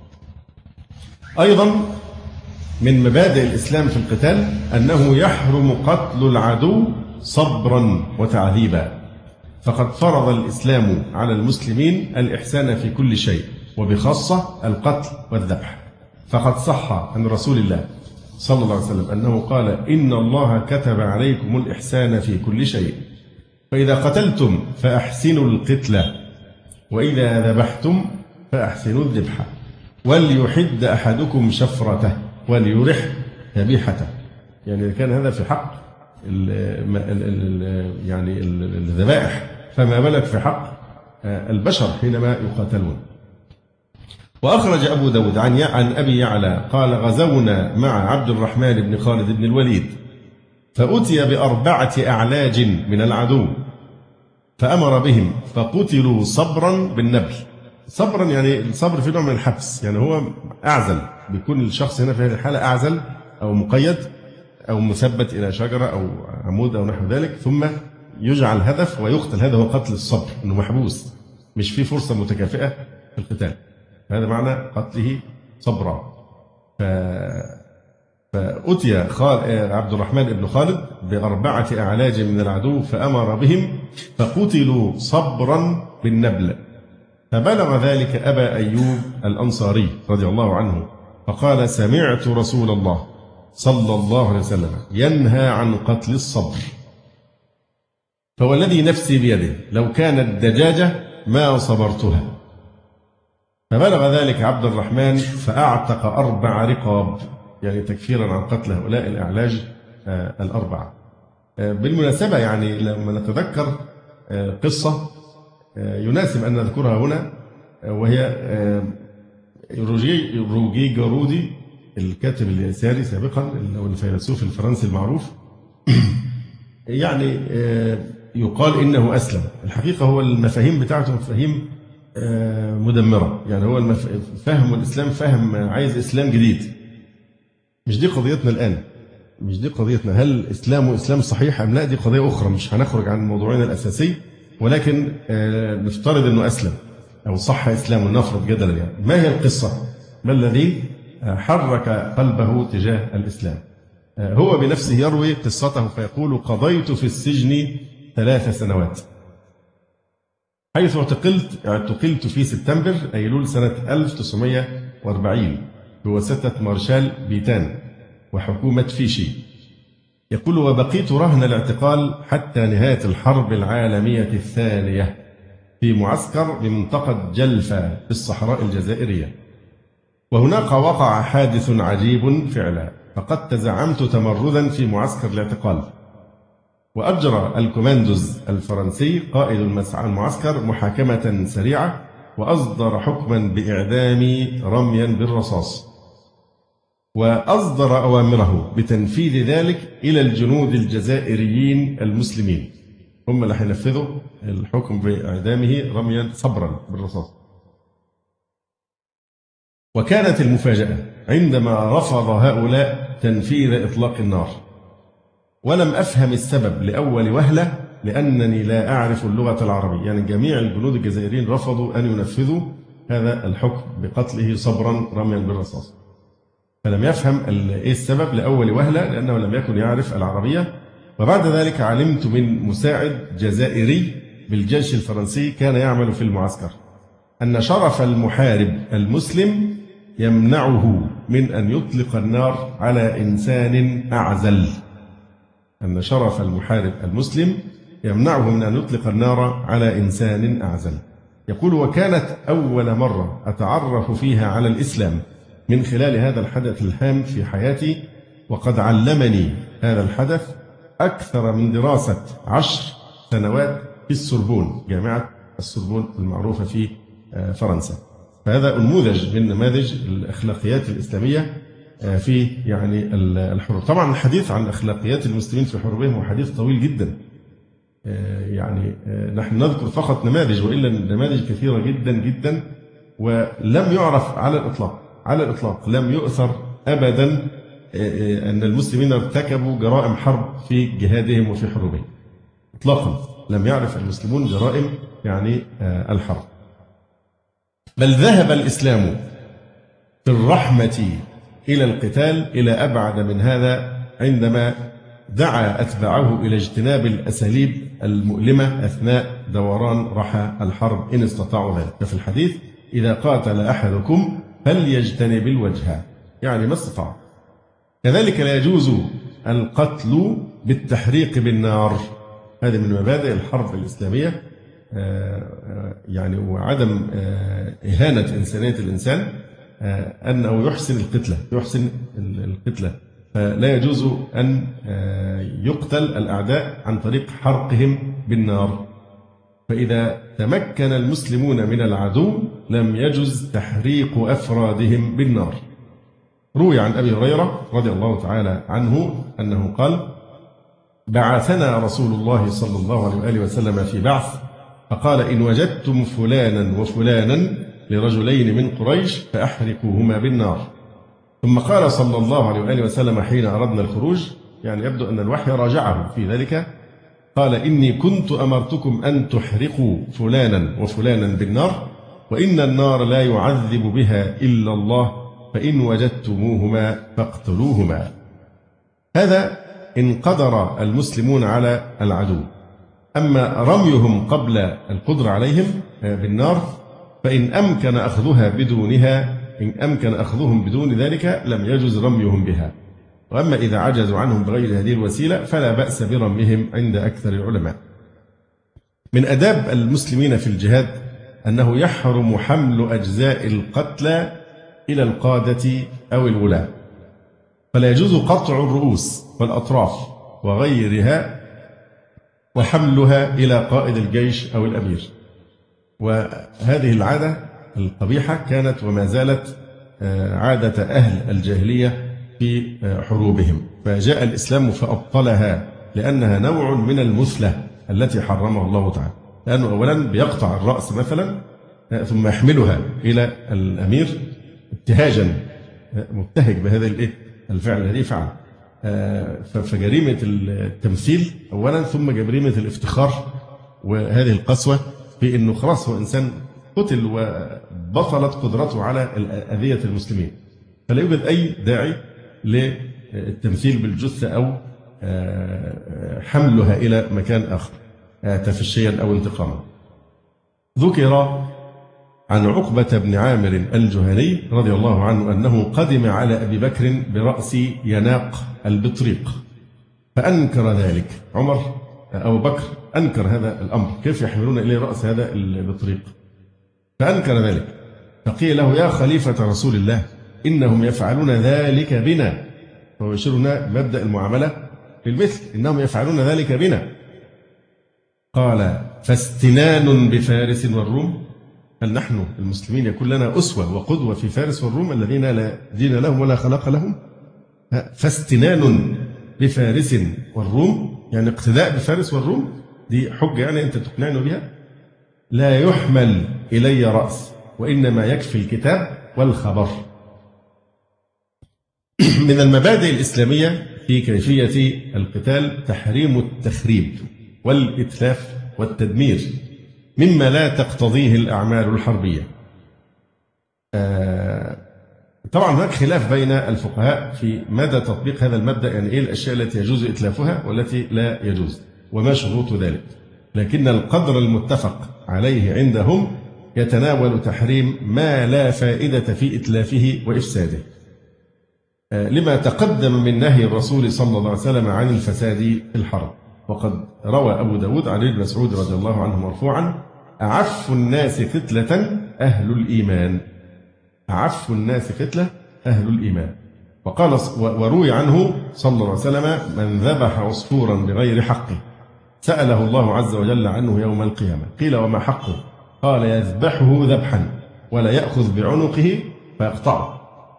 [SPEAKER 4] أيضا من مبادئ الإسلام في القتال أنه يحرم قتل العدو صبرا وتعذيبا، فقد فرض الإسلام على المسلمين الإحسان في كل شيء، وبخاصة القتل والذبح. فقد صح عن رسول الله صلى الله عليه وسلم أنه قال: إن الله كتب عليكم الإحسان في كل شيء، فإذا قتلتم فأحسنوا القتلة، وإذا ذبحتم فأحسنوا الذبح، وليحد أحدكم شفرته وليرح ذبيحته. يعني كان هذا في حق ال ال ال يعني الذبائح، فما بالك في حق البشر حينما يقاتلون. وأخرج أبو داود عن عن أبي يعلى قال: غزونا مع عبد الرحمن بن خالد بن الوليد، فأتي بأربعة أعلاج من العدو، فأمر بهم فقتلوا صبرا بالنبل. صبرا يعني الصبر في نوع من الحبس، يعني هو أعزل، بيكون الشخص هنا في هذه الحالة أعزل أو مقيد أو مثبت إلى شجرة أو عمود أو نحو ذلك، ثم يجعل هدف ويقتل. هذا هو قتل الصبر، أنه محبوس، مش في فرصة متكافئة في القتال. هذا معنى قتله صبرا. فأتي عبد الرحمن بن خالد بأربعة أعلاج من العدو فأمر بهم فقتلوا صبرا بالنبل. فبلغ ذلك أبا أيوب الأنصاري رضي الله عنه فقال: سمعت رسول الله صلى الله عليه وسلم ينهى عن قتل الصبر، فوالذي نفسي بيده لو كانت دجاجة ما صبرتها. فبلغ ذلك عبد الرحمن فأعتق أربع رقاب، يعني تكفيرا عن قتل هؤلاء الأعلاج الأربعة. بالمناسبة يعني لما نتذكر قصة يناسب أن نذكرها هنا، وهي روجي روجي جارودي الكاتب اليساري سابقا أو الفيلسوف الفرنسي المعروف يعني يقال إنه أسلم. الحقيقة هو المفاهيم بتاعته مفاهيم مدمرة، يعني هو فهم الإسلام فهم عايز إسلام جديد. مش دي قضيتنا الآن، مش دي قضيتنا هل إسلامه إسلام صحيح أم لا، دي قضية أخرى مش هنخرج عن موضوعنا الأساسي، ولكن نفترض أنه أسلم أو صح إسلامه، نفرض جدلا يعني. ما هي القصة؟ ما الذي حرك قلبه تجاه الإسلام؟ هو بنفسه يروي قصته فيقول: قضيت في السجن ثلاث سنوات، حيث اعتقلت اعتقلت في سبتمبر أيلول سنة ألف وتسعمائة وأربعين بواسطة مارشال بيتان وحكومة فيشي. يقول: وبقيت رهن الاعتقال حتى نهاية الحرب العالمية الثانية في معسكر بمنطقة جلفة في الصحراء الجزائرية، وهناك وقع حادث عجيب فعلا، فقد تزعمت تمردا في معسكر الاعتقال، وأجرى الكوماندوز الفرنسي قائد المعسكر محاكمة سريعة وأصدر حكما بإعدامي رميا بالرصاص، وأصدر أوامره بتنفيذ ذلك إلى الجنود الجزائريين المسلمين، هم اللي هينفذوا الحكم بإعدامه رميا صبرا بالرصاص. وكانت المفاجأة عندما رفض هؤلاء تنفيذ إطلاق النار، ولم أفهم السبب لأول وهلة لأنني لا أعرف اللغة العربية، يعني جميع الجنود الجزائريين رفضوا أن ينفذوا هذا الحكم بقتله صبرا رميا بالرصاص، فلم يفهم إيه السبب لأول وهلة لأنه لم يكن يعرف العربية. وبعد ذلك علمت من مساعد جزائري بالجيش الفرنسي كان يعمل في المعسكر أن شرف المحارب المسلم يمنعه من أن يطلق النار على إنسان أعزل، أن شرف المحارب المسلم يمنعه من أن يطلق النار على إنسان أعزل. يقول: وكانت أول مرة أتعرف فيها على الإسلام من خلال هذا الحدث الهام في حياتي، وقد علمني هذا الحدث أكثر من دراسة عشر سنوات في السوربون، جامعة السوربون المعروفة في فرنسا. فهذا نموذج من نماذج الأخلاقيات الإسلامية في يعني الحروب. طبعا الحديث عن أخلاقيات المسلمين في حروبهم هو حديث طويل جدا، يعني نحن نذكر فقط نماذج، وإلا النماذج كثيرة جدا جدا، ولم يعرف على الإطلاق على الإطلاق لم يؤثر أبدا أن المسلمين ارتكبوا جرائم حرب في جهادهم وفي حروبهم إطلاقا، لم يعرف المسلمون جرائم يعني الحرب. بل ذهب الإسلام في الرحمة إلى القتال إلى أبعد من هذا عندما دعا أتباعه إلى اجتناب الأساليب المؤلمة أثناء دوران رحى الحرب إن استطاعوا ذلك. ففي الحديث: إذا قاتل أحدكم فليجتنب الوجه، يعني ما استطاع. كذلك لا يجوز القتل بالتحريق بالنار، هذه من مبادئ الحرب الإسلامية، يعني وعدم إهانة إنسانية الإنسان أنه يحسن القتلة يحسن القتلة فلا يجوز أن يقتل الأعداء عن طريق حرقهم بالنار. فإذا تمكن المسلمون من العدو لم يجز تحريق أفرادهم بالنار. روي عن أبي هريرة رضي الله تعالى عنه أنه قال: بعثنا رسول الله صلى الله عليه وآله وسلم في بعث فقال: إن وجدتم فلانا وفلانا لرجلين من قريش فأحرقوهما بالنار. ثم قال صلى الله عليه وآله وسلم حين أردنا الخروج، يعني يبدو أن الوحي راجعه في ذلك، قال: إني كنت أمرتكم أن تحرقوا فلانا وفلانا بالنار، وإن النار لا يعذب بها إلا الله، فإن وجدتموهما فاقتلوهما. هذا إن قدر المسلمون على العدو. أما رميهم قبل القدرة عليهم بالنار فإن أمكن أخذها بدونها إن أمكن أخذهم بدون ذلك لم يجوز رميهم بها. وأما إذا عجزوا عنهم بغير هذه الوسيلة فلا بأس برميهم عند أكثر العلماء. من آداب المسلمين في الجهاد أنه يحرم حمل أجزاء القتلى إلى القادة أو الولاة، فلا يجوز قطع الرؤوس والأطراف وغيرها وحملها إلى قائد الجيش أو الأمير. وهذه العادة القبيحة كانت وما زالت عادة أهل الجاهلية في حروبهم، فجاء الإسلام فأبطلها لأنها نوع من المثلة التي حرمها الله تعالى. لأنه أولا بيقطع الرأس مثلا ثم يحملها إلى الأمير ابتهاجا، مبتهج بهذا الإيه الفعل الذي فعل. فجريمة التمثيل أولا، ثم جريمة الافتخار وهذه القسوة في أنه خلاص هو إنسان قتل وبطلت قدرته على أذية المسلمين، فلا يوجد أي داعي للتمثيل بالجثة أو حملها إلى مكان آخر تفشيا أو انتقاما. ذكر عن عقبة بن عامر الجهني رضي الله عنه أنه قدم على أبي بكر برأس يناق البطريق فأنكر ذلك. عمر أبو بكر أنكر هذا الأمر، كيف يحملون إليه رأس هذا البطريق؟ فأنكر ذلك، فقيل له يا خليفة رسول الله إنهم يفعلون ذلك بنا، فهو يشيرنا مبدأ المعاملة بالمثل، إنهم يفعلون ذلك بنا. قال فاستنان بفارس والروم، هل نحن المسلمين يكون لنا أسوة وقدوة في فارس والروم الذين لا دين لهم ولا خلق لهم؟ فاستنان بفارس والروم يعني اقتداء بفارس والروم، دي حجة يعني أنت تقنعني بها؟ لا يحمل إلي رأس وإنما يكفي الكتاب والخبر. من المبادئ الإسلامية في كيفية القتال تحريم التخريب والإتلاف والتدمير مما لا تقتضيه الأعمال الحربية. آه طبعا هناك خلاف بين الفقهاء في مدى تطبيق هذا المبدأ، يعني إيه الأشياء التي يجوز إتلافها والتي لا يجوز وما شروط ذلك، لكن القدر المتفق عليه عندهم يتناول تحريم ما لا فائدة في إتلافه وإفساده، آه لما تقدم من نهي الرسول صلى الله عليه وسلم عن الفساد في الحرب. وقد روى أبو داود عن ابن مسعود رضي الله عنه مرفوعا أعف الناس فتلة أهل الإيمان، أعف الناس فتلة أهل الإيمان. وقال وروي عنه صلى الله عليه وسلم من ذبح عصفورا بغير حقه سأله الله عز وجل عنه يوم القيامة. قيل وما حقه؟ قال يذبحه ذبحا ولا يأخذ بعنقه فيقطعه.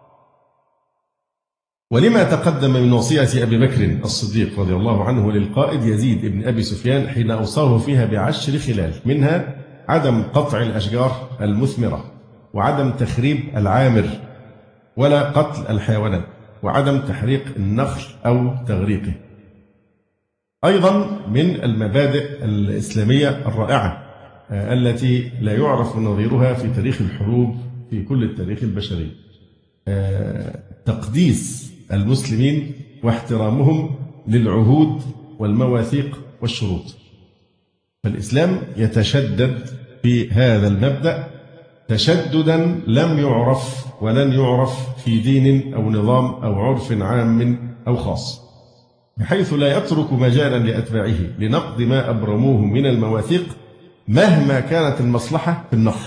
[SPEAKER 4] ولما تقدم من وصية أبي بكر الصديق رضي الله عنه للقائد يزيد بن أبي سفيان حين أوصاه فيها بعشر خلال، منها عدم قطع الأشجار المثمرة، وعدم تخريب العامر، ولا قتل الحيوانات، وعدم تحريق النخل أو تغريقه. أيضا من المبادئ الإسلامية الرائعة التي لا يعرف نظيرها في تاريخ الحروب في كل التاريخ البشري، تقديس المسلمين واحترامهم للعهود والمواثيق والشروط. فالإسلام يتشدد في هذا المبدأ تشددا لم يعرف ولن يعرف في دين أو نظام أو عرف عام أو خاص، بحيث لا يترك مجالا لأتباعه لنقض ما أبرموه من المواثيق مهما كانت المصلحة في النقض.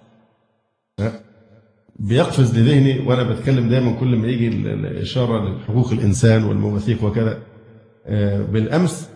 [SPEAKER 4] بيقفز لذهني وأنا بتكلم دايما كل ما يجي الإشارة لحقوق الإنسان والمواثيق وكذا. بالأمس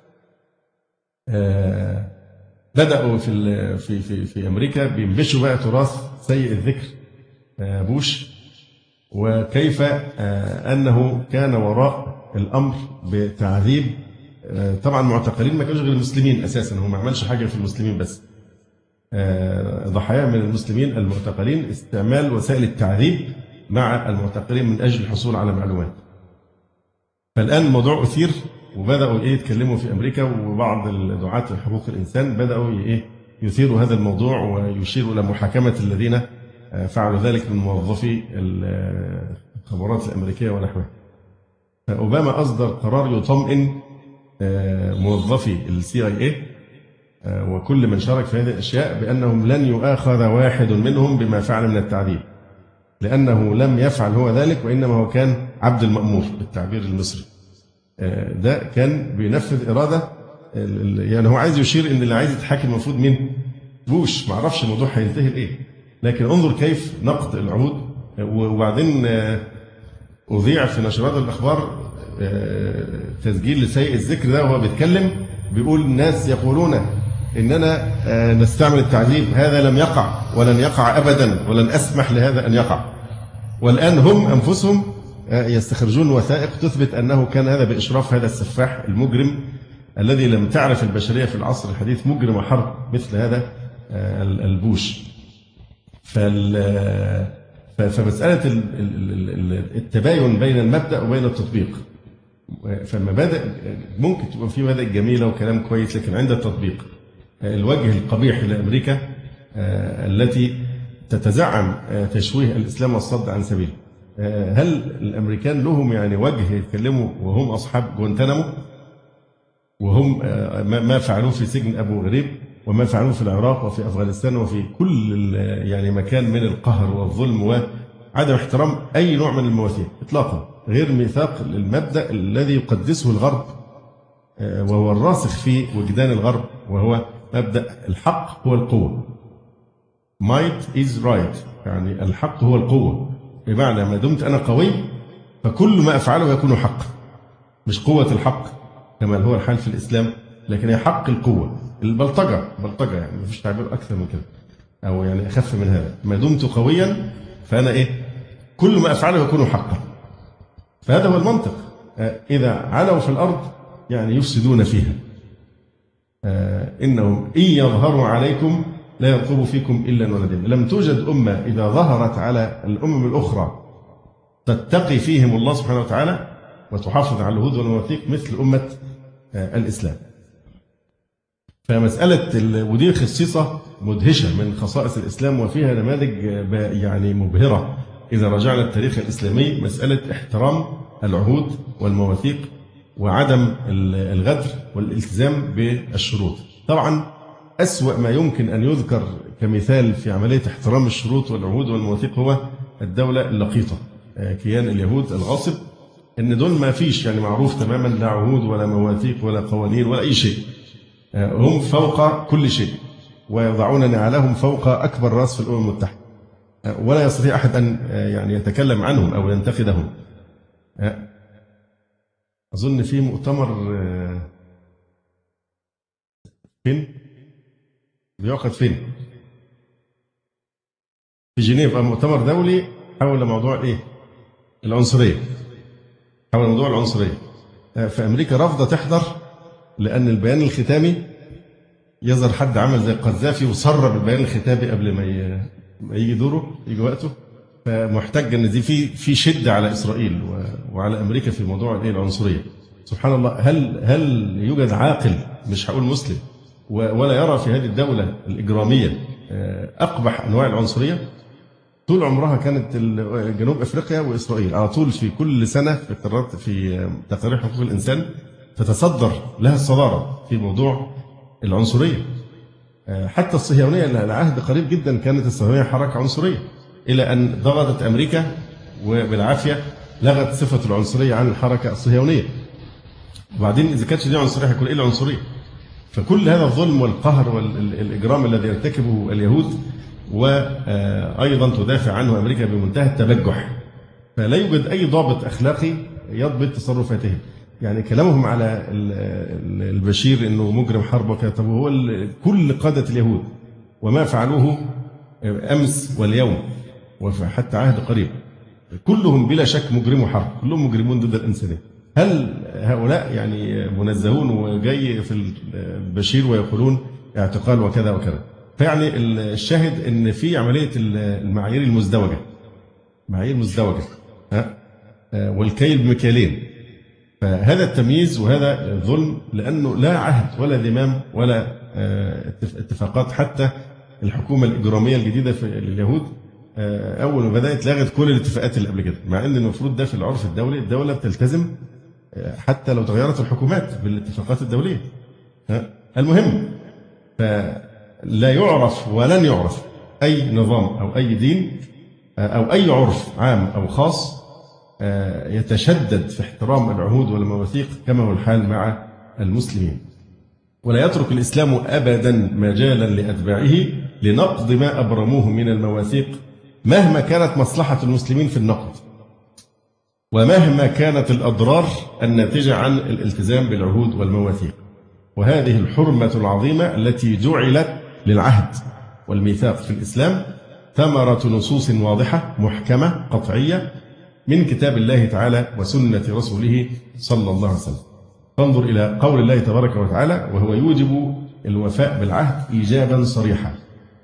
[SPEAKER 4] بدأوا في في في في أمريكا بينبشوا بقى تراث سيء الذكر بوش، وكيف أنه كان وراء الأمر بتعذيب طبعا معتقلين ما كانوش غير المسلمين أساسا، هو ما عملش حاجة في المسلمين بس، ضحايا من المسلمين المعتقلين، استعمال وسائل التعذيب مع المعتقلين من أجل الحصول على معلومات. فالآن الموضوع أثير وبدأوا إيه يتكلموا في أمريكا، وبعض الدعاة لحقوق الإنسان بدأوا إيه يثيروا هذا الموضوع ويشيروا إلى محاكمة الذين فعلوا ذلك من موظفي الخبرات الأمريكية ونحوها. فأوباما أصدر قرار يطمئن موظفي السي آي إيه وكل من شارك في هذه الأشياء بأنهم لن يؤاخذ واحد منهم بما فعل من التعذيب، لأنه لم يفعل هو ذلك، وإنما هو كان عبد المأمور بالتعبير المصري. ده كان بينفذ إرادة، يعني هو عايز يشير إن اللي عايز يتحاكم المفروض مين؟ بوش. ما عرفش الموضوع هينتهي لإيه، لكن انظر كيف نقد العهود. وبعدين أذيع في نشرات الأخبار تسجيل لسيء الذكر ده وهو بيتكلم، بيقول الناس يقولون إننا نستعمل التعذيب، هذا لم يقع ولن يقع أبدا ولن أسمح لهذا أن يقع. والآن هم أنفسهم يستخرجون وثائق تثبت أنه كان هذا بإشراف هذا السفاح المجرم الذي لم تعرف البشرية في العصر الحديث مجرم حرب مثل هذا البوش. فمسألة التباين بين المبدأ وبين التطبيق، فمبادئ ممكن تبقى في مبادئ جميلة وكلام كويس، لكن عند التطبيق الوجه القبيح لأمريكا التي تتزعم تشويه الإسلام والصد عن سبيله. هل الأمريكان لهم يعني وجه يتكلموا وهم أصحاب جوانتانامو، وهم ما فعلوه في سجن أبو غريب، وما فعلوه في العراق وفي أفغانستان وفي كل يعني مكان من القهر والظلم وعدم احترام أي نوع من المواثيق إطلاقا، غير ميثاق المبدأ الذي يقدسه الغرب وهو الراسخ في وجدان الغرب، وهو مبدأ الحق هو القوة. might is right، يعني الحق هو القوة، بمعنى ما دمت أنا قوي فكل ما أفعله يكون حق، مش قوة الحق كما هو الحال في الإسلام، لكن هي حق القوة. البلطجة بلطجة، يعني ما فيش تعبير أكثر من كده أو يعني أخف من هذا. ما دمت قويا فأنا إيه؟ كل ما أفعله يكون حقا. فهذا هو المنطق. إذا علوا في الأرض يعني يفسدون فيها. إنهم إن يظهروا عليكم لا يرقبوا فيكم إلا ولا ذمة. لم توجد أمة إذا ظهرت على الأمم الأخرى تتقي فيهم الله سبحانه وتعالى وتحافظ على العهود والمواثيق مثل أمة الإسلام. فمسألة ودي خصيصة مدهشة من خصائص الإسلام، وفيها نماذج يعني مبهرة إذا رجعنا التاريخ الإسلامي. مسألة احترام العهود والمواثيق وعدم الغدر والالتزام بالشروط. طبعا أسوأ ما يمكن أن يذكر كمثال في عملية احترام الشروط والعهود والمواثيق هو الدولة اللقيطة، كيان اليهود الغاصب. إن دول ما فيش يعني معروف تماما لا عهود ولا مواثيق ولا قوانين ولا أي شيء، هم فوق كل شيء، ويضعون نعالهم فوق أكبر رأس في الأمم المتحدة، ولا يستطيع أحد أن يعني يتكلم عنهم أو ينتقدهم. أظن في مؤتمر فين؟ بيعقد فين؟ في جنيف، مؤتمر دولي حول موضوع إيه؟ العنصرية. حول موضوع العنصرية. فأمريكا رافضة تحضر لأن البيان الختامي يظهر حد عمل زي القذافي وسرب البيان الختامي قبل ما يجي دوره، يجي وقته. فمحتاج ان دي في في شده على اسرائيل وعلى امريكا في موضوع الايه العنصريه. سبحان الله، هل هل يوجد عاقل مش هقول مسلم ولا يرى في هذه الدوله الاجراميه اقبح انواع العنصريه؟ طول عمرها كانت جنوب افريقيا واسرائيل على طول في كل سنه في قرارات في تقارير حقوق الانسان تتصدر لها الصداره في موضوع العنصريه. حتى الصهيونيه لعهد قريب جدا كانت الصهيونيه حركه عنصريه، إلى أن ضغطت أمريكا وبالعافية لغت صفة العنصرية عن الحركة الصهيونية. وبعدين إذا كانتش دي عنصرية هيكون إيه العنصرية؟ فكل هذا الظلم والقهر والإجرام الذي يرتكبه اليهود وأيضا تدافع عنه أمريكا بمنتهى التبجح، فلا يوجد أي ضابط أخلاقي يضبط تصرفاتهم. يعني كلامهم على البشير إنه مجرم حرب وكذا، طب هو كل قادة اليهود وما فعلوه أمس واليوم وحتى عهد قريب كلهم بلا شك مجرموا حرب، كلهم مجرمون ضد الإنسانية. هل هؤلاء يعني منزهون وجاي في البشير ويقولون اعتقال وكذا وكذا؟ فيعني الشاهد ان في عملية المعايير المزدوجة، معايير مزدوجة ها والكيل بمكيالين. فهذا التمييز وهذا الظلم لأنه لا عهد ولا ذمام ولا اتفاقات. حتى الحكومة الإجرامية الجديدة في اليهود أول ما بدأت لغت كل الاتفاقات اللي قبل كده، مع أن المفروض ده في العرف الدولي الدولة بتلتزم حتى لو تغيرت الحكومات بالاتفاقات الدولية. المهم، فلا يعرف ولن يعرف أي نظام أو أي دين أو أي عرف عام أو خاص يتشدد في احترام العهود والمواثيق كما هو الحال مع المسلمين. ولا يترك الإسلام أبدا مجالا لأتباعه لنقض ما أبرموه من المواثيق مهما كانت مصلحة المسلمين في النقد، ومهما كانت الأضرار الناتجة عن الالتزام بالعهود والمواثيق. وهذه الحرمة العظيمة التي جعلت للعهد والميثاق في الإسلام ثمرة نصوص واضحة محكمة قطعية من كتاب الله تعالى وسنة رسوله صلى الله عليه وسلم. فانظر إلى قول الله تبارك وتعالى وهو يوجب الوفاء بالعهد إيجابا صريحا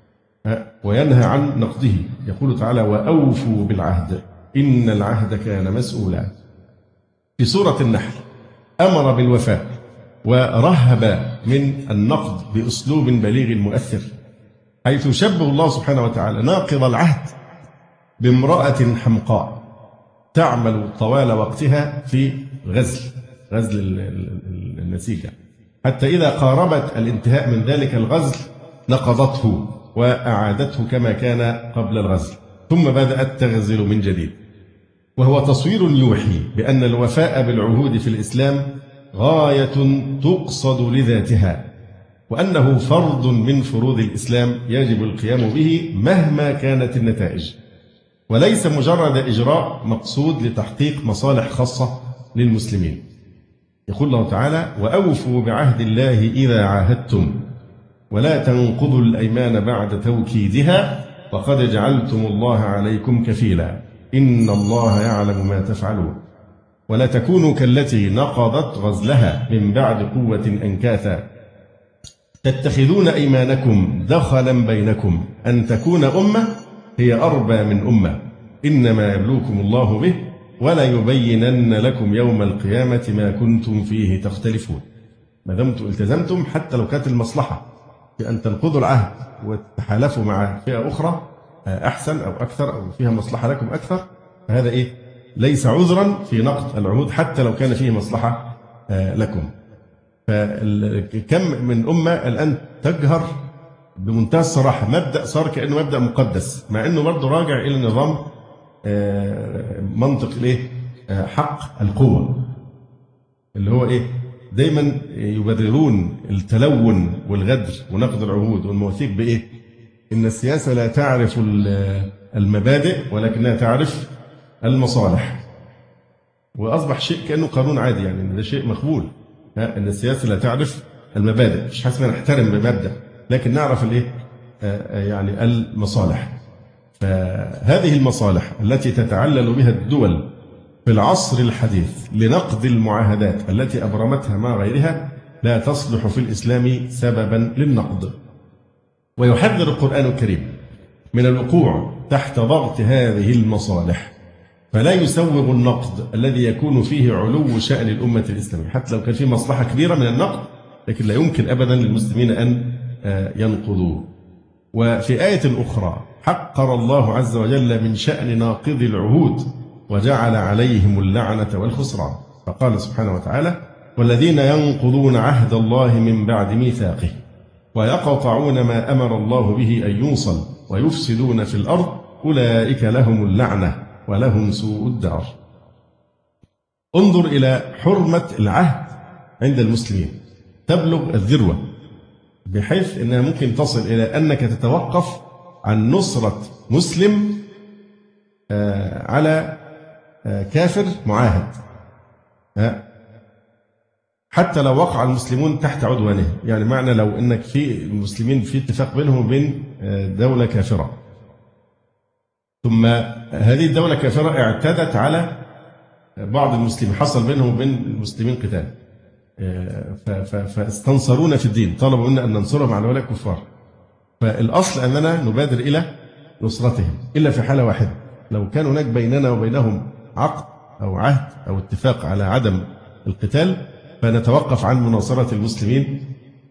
[SPEAKER 4] وينهى عن نقضه. يقول تعالى وأوفوا بالعهد إن العهد كان مسؤولا. في سورة النحل أمر بالوفاء ورهب من النقض بأسلوب بليغ مؤثر، حيث شبه الله سبحانه وتعالى ناقض العهد بامرأة حمقاء تعمل طوال وقتها في غزل غزل النسيج، حتى إذا قاربت الانتهاء من ذلك الغزل نقضته وأعادته كما كان قبل الغزل، ثم بدأت تغزل من جديد. وهو تصوير يوحي بأن الوفاء بالعهود في الإسلام غاية تقصد لذاتها، وأنه فرض من فروض الإسلام يجب القيام به مهما كانت النتائج، وليس مجرد إجراء مقصود لتحقيق مصالح خاصة للمسلمين. يقول الله تعالى وأوفوا بعهد الله إذا عاهدتم ولا تنقضوا الأيمان بعد توكيدها وقد جعلتم الله عليكم كفيلا إن الله يعلم ما تفعلون ولا تكونوا كالتي نقضت غزلها من بعد قوة أنكاثا تتخذون أيمانكم دخلا بينكم أن تكون أمة هي أربى من أمة إنما يبلوكم الله به ولا يبينن لكم يوم القيامة ما كنتم فيه تختلفون. ما دمتم التزمتم حتى لو كانت المصلحة في أن تنقضوا العهد وتحالفوا مع فئة أخرى أحسن أو أكثر أو فيها مصلحة لكم أكثر، فهذا إيه؟ ليس عذرا في نقض العهود حتى لو كان فيه مصلحة لكم. فكم من أمة الآن تجهر بمنتهى الصراحة مبدأ صار كأنه مبدأ مقدس، مع أنه برضه راجع إلى نظام منطق الإيه؟ حق القوة، اللي هو إيه؟ دايما يبررون التلون والغدر ونقض العهود والمواثيق بإيه؟ إن السياسة لا تعرف المبادئ ولكنها تعرف المصالح. وأصبح شيء كأنه قانون عادي، يعني إن ده شيء مقبول، إن السياسة لا تعرف المبادئ، مش حاسس نحترم بمبدأ لكن نعرف الإيه؟ يعني المصالح. فهذه المصالح التي تتعلل بها الدول في العصر الحديث لنقض المعاهدات التي أبرمتها مع غيرها لا تصلح في الإسلام سببا للنقض. ويحذر القرآن الكريم من الوقوع تحت ضغط هذه المصالح، فلا يسوغ النقد الذي يكون فيه علو شأن الأمة الإسلامية، حتى لو كان فيه مصلحة كبيرة من النقد لكن لا يمكن أبدا للمسلمين أن ينقضوه. وفي آية أخرى حقر الله عز وجل من شأن ناقضي العهود وجعل عليهم اللعنة والخسران، فقال سبحانه وتعالى والذين ينقضون عهد الله من بعد ميثاقه ويقطعون ما أمر الله به أن يوصل ويفسدون في الأرض أولئك لهم اللعنة ولهم سوء الدار. انظر إلى حرمة العهد عند المسلمين تبلغ الذروة، بحيث أنها ممكن تصل إلى أنك تتوقف عن نصرة مسلم على كافر معاهد حتى لو وقع المسلمون تحت عدوانه. يعني معنى لو أنك في المسلمين في اتفاق بينهم وبين دولة كافرة، ثم هذه الدولة كافرة اعتدت على بعض المسلمين، حصل بينهم وبين المسلمين قتال فاستنصرونا في الدين، طلبوا منا أن ننصرهم على هؤلاء الكفار، فالأصل أننا نبادر إلى نصرتهم إلا في حالة واحدة، لو كان هناك بيننا وبينهم عقد أو عهد أو اتفاق على عدم القتال فنتوقف عن مناصرة المسلمين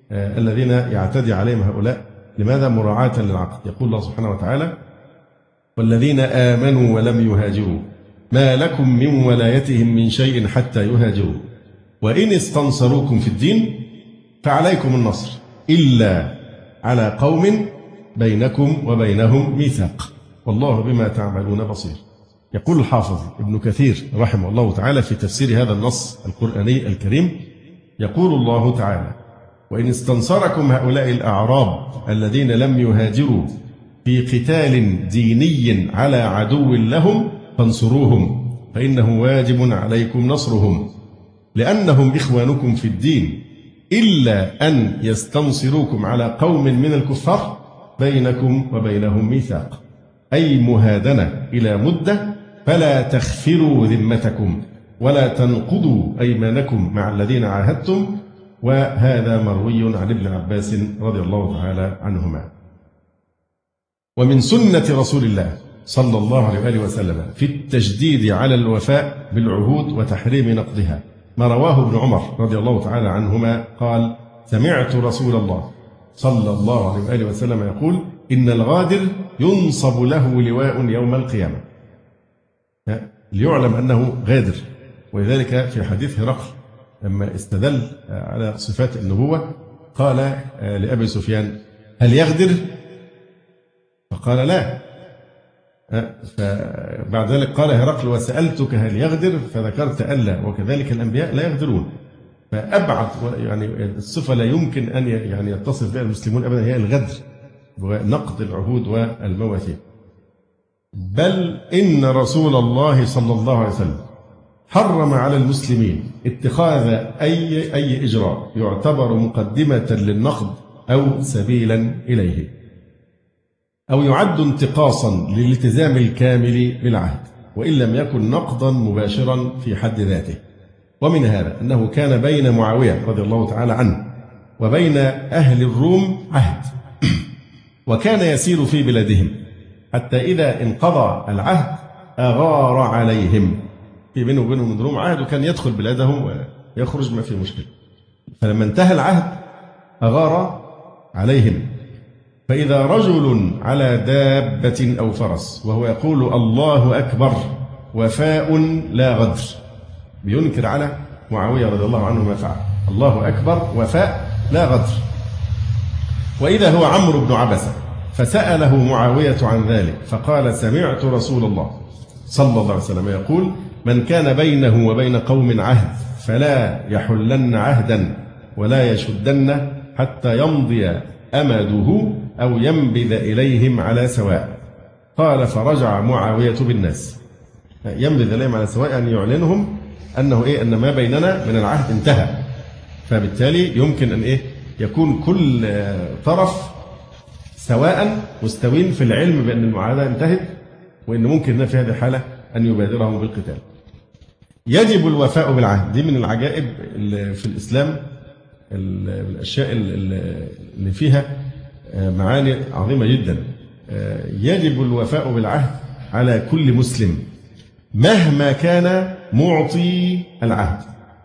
[SPEAKER 4] الذين يعتدي عليهم هؤلاء. لماذا؟ مراعاة للعقد. يقول الله سبحانه وتعالى والذين آمنوا ولم يهاجروا ما لكم من ولايتهم من شيء حتى يهاجروا وإن استنصروكم في الدين فعليكم النصر إلا على قوم بينكم وبينهم ميثاق والله بما تعملون بصير. يقول الحافظ ابن كثير رحمه الله تعالى في تفسير هذا النص القرآني الكريم يقول الله تعالى وإن استنصركم هؤلاء الأعراب الذين لم يهاجروا في قتال ديني على عدو لهم فانصروهم فإنه واجب عليكم نصرهم لأنهم إخوانكم في الدين إلا أن يستنصروكم على قوم من الكفار بينكم وبينهم ميثاق أي مهادنة إلى مدة فلا تخفروا ذمتكم ولا تنقضوا أيمانكم مع الذين عاهدتم وهذا مروي عن ابن عباس رضي الله تعالى عنهما. ومن سنة رسول الله صلى الله عليه وآله وسلم في التشديد على الوفاء بالعهود وتحريم نقضها ما رواه ابن عمر رضي الله تعالى عنهما قال سمعت رسول الله صلى الله عليه وآله وسلم يقول إن الغادر ينصب له لواء يوم القيامة ليعلم أنه غادر. ولذلك في حديث هرقل لما استدل على صفات النبوة قال لأبي سفيان هل يغدر؟ فقال لا. فبعد ذلك قال هرقل وسألتك هل يغدر فذكرت ألا وكذلك الأنبياء لا يغدرون. فأبعد يعني الصفة لا يمكن أن يعني يتصف بها المسلمون أبدا هي الغدر ونقض العهود والمواثيق. بل إن رسول الله صلى الله عليه وسلم حرم على المسلمين اتخاذ أي أي إجراء يعتبر مقدمة للنقض أو سبيلا إليه أو يعد انتقاصا للالتزام الكامل بالعهد وإن لم يكن نقضا مباشرا في حد ذاته. ومن هذا أنه كان بين معاوية رضي الله تعالى عنه وبين أهل الروم عهد وكان يسير في بلادهم حتى إذا انقضى العهد أغار عليهم في بينه وبينهم من الروم عهد وكان يدخل بلادهم ويخرج ما في مشكلة. فلما انتهى العهد أغار عليهم فإذا رجل على دابة أو فرس وهو يقول الله أكبر وفاء لا غدر بينكر على معاوية رضي الله عنه ما فعل الله أكبر وفاء لا غدر. وإذا هو عمرو بن عبسة فسأله معاوية عن ذلك فقال سمعت رسول الله صلى الله عليه وسلم يقول من كان بينه وبين قوم عهد فلا يحلن عهدا ولا يشدن حتى يمضي أمده أو ينبذ إليهم على سواء. قال فرجع معاوية بالناس ينبذ إليهم على سواء أن يعلنهم أنه إيه أن ما بيننا من العهد انتهى. فبالتالي يمكن أن إيه يكون كل طرف سواء مستوين في العلم بأن المعاهدة انتهت وأن ممكن في هذه الحالة أن يبادرهم بالقتال. يجب الوفاء بالعهد دي من العجائب في الإسلام الأشياء اللي فيها معاني عظيمة جدا. يجب الوفاء بالعهد على كل مسلم مهما كان معطي العهد.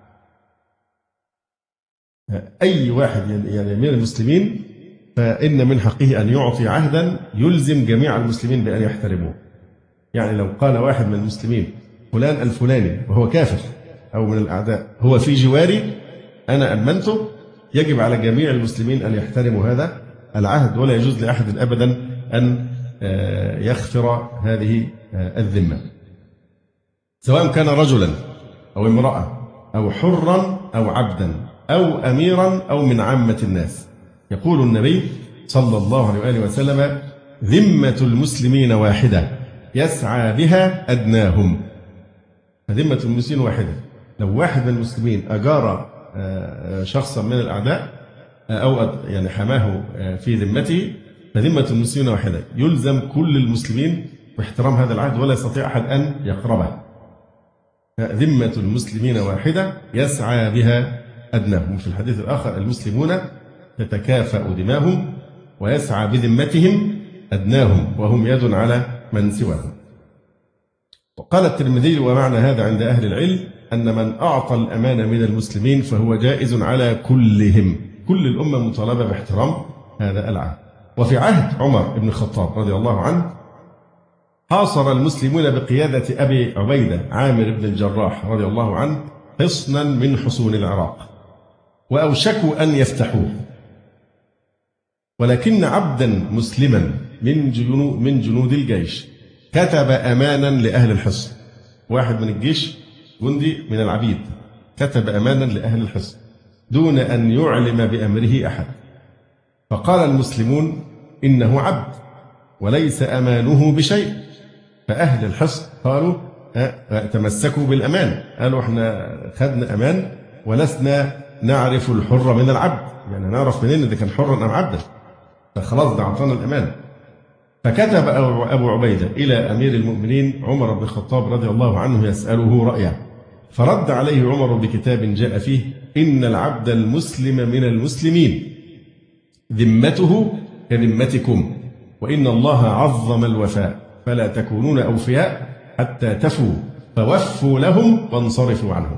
[SPEAKER 4] أي واحد يعني من المسلمين فإن من حقه أن يعطي عهدا يلزم جميع المسلمين بأن يحترموه. يعني لو قال واحد من المسلمين فلان الفلاني وهو كافر أو من الأعداء هو في جواري أنا أمنته يجب على جميع المسلمين أن يحترموا هذا العهد ولا يجوز لأحد أبدا أن يخفر هذه الذمة سواء كان رجلا أو امرأة أو حرا أو عبدا أو أميرا أو من عامة الناس. يقول النبي صلى الله عليه وآله وسلم ذمة المسلمين واحدة يسعى بها أدناهم. ذمة المسلمين واحدة لو واحد من المسلمين أجار شخصا من الأعداء أو يعني حماه في ذمته فذمة المسلمين واحدة يلزم كل المسلمين باحترام هذا العهد ولا يستطيع أحد أن يقربه. ذمة المسلمين واحدة يسعى بها أدناهم. في الحديث الآخر المسلمون تتكافأ دماهم ويسعى بذمتهم أدناهم وهم يد على من سواهم. وقال الترمذي ومعنى هذا عند أهل العلم أن من أعطى الأمانة من المسلمين فهو جائز على كلهم. كل الأمة مطالبة باحترام هذا العهد. وفي عهد عمر بن الخطاب رضي الله عنه حاصر المسلمون بقيادة أبي عبيدة عامر بن الجراح رضي الله عنه حصنا من حصون العراق، وأوشكوا أن يفتحوه، ولكن عبدا مسلما من جنود من جنود الجيش كتب أمانا لأهل الحصن. واحد من الجيش جندي من العبيد كتب أمانا لأهل الحصن دون أن يعلم بأمره أحد، فقال المسلمون إنه عبد وليس أمانه بشيء، فأهل الحصن قالوا تمسكوا بالأمان، قالوا احنا خدنا أمان ولسنا نعرف الحر من العبد، يعني نعرف منين إذا كان حرا أم عبدا، فخلاص ده أعطانا الأمان. فكتب أبو عبيدة إلى أمير المؤمنين عمر بن الخطاب رضي الله عنه يسأله رأيه، فرد عليه عمر بكتاب جاء فيه إن العبد المسلم من المسلمين ذمته كذمتكم، وإن الله عظم الوفاء فلا تكونون أوفياء حتى تفوا، فوفوا لهم وانصرفوا عنهم.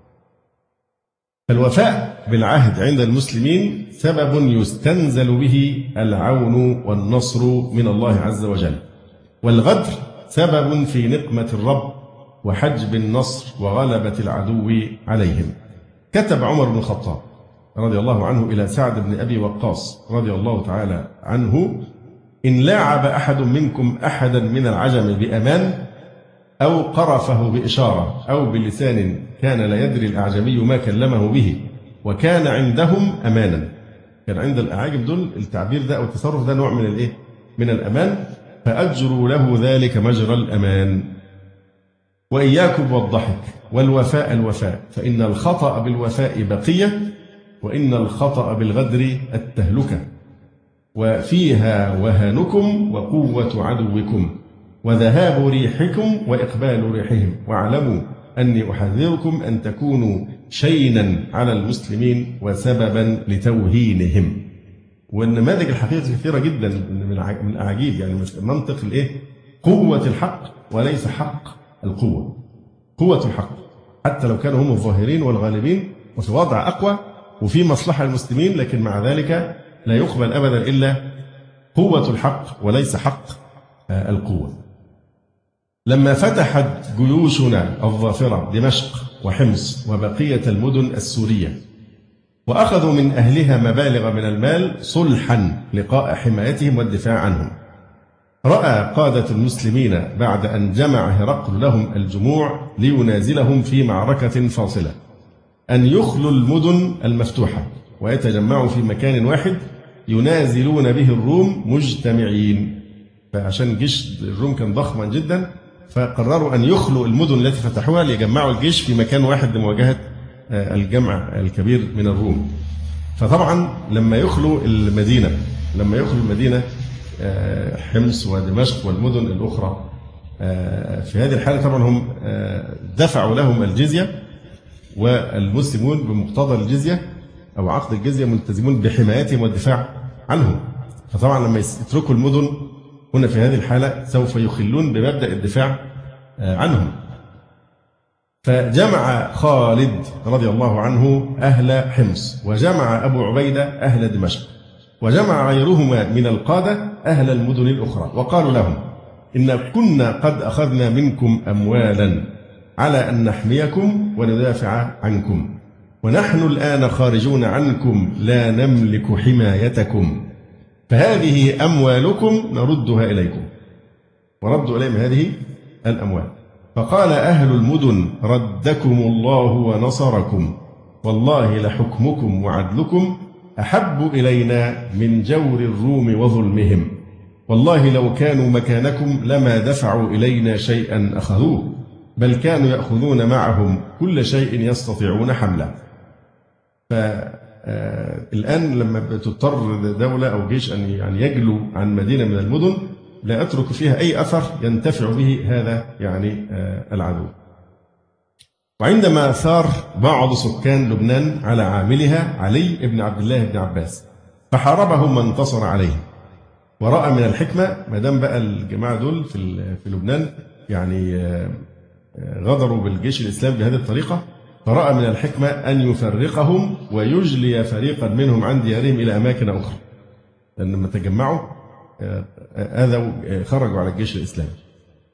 [SPEAKER 4] فالوفاء بالعهد عند المسلمين سبب يستنزل به العون والنصر من الله عز وجل، والغدر سبب في نقمة الرب وحجب النصر وغلبة العدو عليهم. كتب عمر بن الخطاب رضي الله عنه إلى سعد بن أبي وقاص رضي الله تعالى عنه إن لاعب أحد منكم أحدا من العجم بأمان أو قرفه بإشارة أو بلسان كان لا يدري الأعجمي ما كلمه به وكان عندهم أمانا. كان عند الأعاجم دول التعبير ده أو التصرف ده نوع من الإيه؟ من الأمان، فأجروا له ذلك مجرى الأمان. وإياكم والضحك والوفاء الوفاء، فإن الخطأ بالوفاء بقية، وإن الخطأ بالغدر التهلكة، وفيها وهانكم وقوة عدوكم وذهاب ريحكم وإقبال ريحهم، واعلموا أني أحذركم أن تكونوا شينا على المسلمين وسببا لتوهينهم. والنماذج الحقيقة كثيرة جدا من الأعاجيب، يعني منطق الإيه؟ قوة الحق وليس حق القوة، قوة الحق حتى لو كانوا هم الظاهرين والغالبين وفي وضع أقوى وفي مصلحة المسلمين، لكن مع ذلك لا يقبل أبدا إلا قوة الحق وليس حق القوة. لما فتحت جيوشنا الظافرة دمشق وحمص وبقية المدن السورية وأخذوا من أهلها مبالغ من المال صلحا لقاء حمايتهم والدفاع عنهم، رأى قادة المسلمين بعد أن جمع هرقل لهم الجموع لينازلهم في معركة فاصلة أن يخلوا المدن المفتوحة ويتجمعوا في مكان واحد ينازلون به الروم مجتمعين. فعشان جيش الروم كان ضخما جدا فقرروا أن يخلوا المدن التي فتحوها ليجمعوا الجيش في مكان واحد لمواجهة الجمع الكبير من الروم. فطبعا لما يخلوا المدينة لما يخلوا المدينة حمص ودمشق والمدن الأخرى في هذه الحالة طبعا هم دفعوا لهم الجزية، والمسلمون بمقتضى الجزية أو عقد الجزية ملتزمون بحمايتهم والدفاع عنهم. فطبعا لما يتركوا المدن هنا في هذه الحالة سوف يخلون بمبدأ الدفاع عنهم. فجمع خالد رضي الله عنه أهل حمص، وجمع أبو عبيدة أهل دمشق، وجمع غيرهما من القادة أهل المدن الأخرى، وقالوا لهم إن كنا قد أخذنا منكم أموالا على أن نحميكم وندافع عنكم، ونحن الآن خارجون عنكم لا نملك حمايتكم، فهذه أموالكم نردها إليكم. وردوا إليهم هذه الأموال. فقال أهل المدن ردكم الله ونصركم، والله لحكمكم وعدلكم أحب إلينا من جور الروم وظلمهم، والله لو كانوا مكانكم لما دفعوا إلينا شيئا أخذوه، بل كانوا يأخذون معهم كل شيء يستطيعون حمله. فالآن لما تضطر دولة أو جيش أن يعني يجلو عن مدينة من المدن لا يترك فيها أي أثر ينتفع به هذا يعني العدو. وعندما ثار بعض سكان لبنان على عاملها علي بن عبد الله بن عباس فحاربهم وانتصر عليهم، ورأى من الحكمة ما دام بقى الجماعة دول في في لبنان يعني غدروا بالجيش الإسلامي بهذه الطريقة، فرأى من الحكمة أن يفرقهم ويجلي فريقا منهم عن ديارهم إلى أماكن أخرى، لأن لما تجمعوا آذوا خرجوا على الجيش الإسلامي.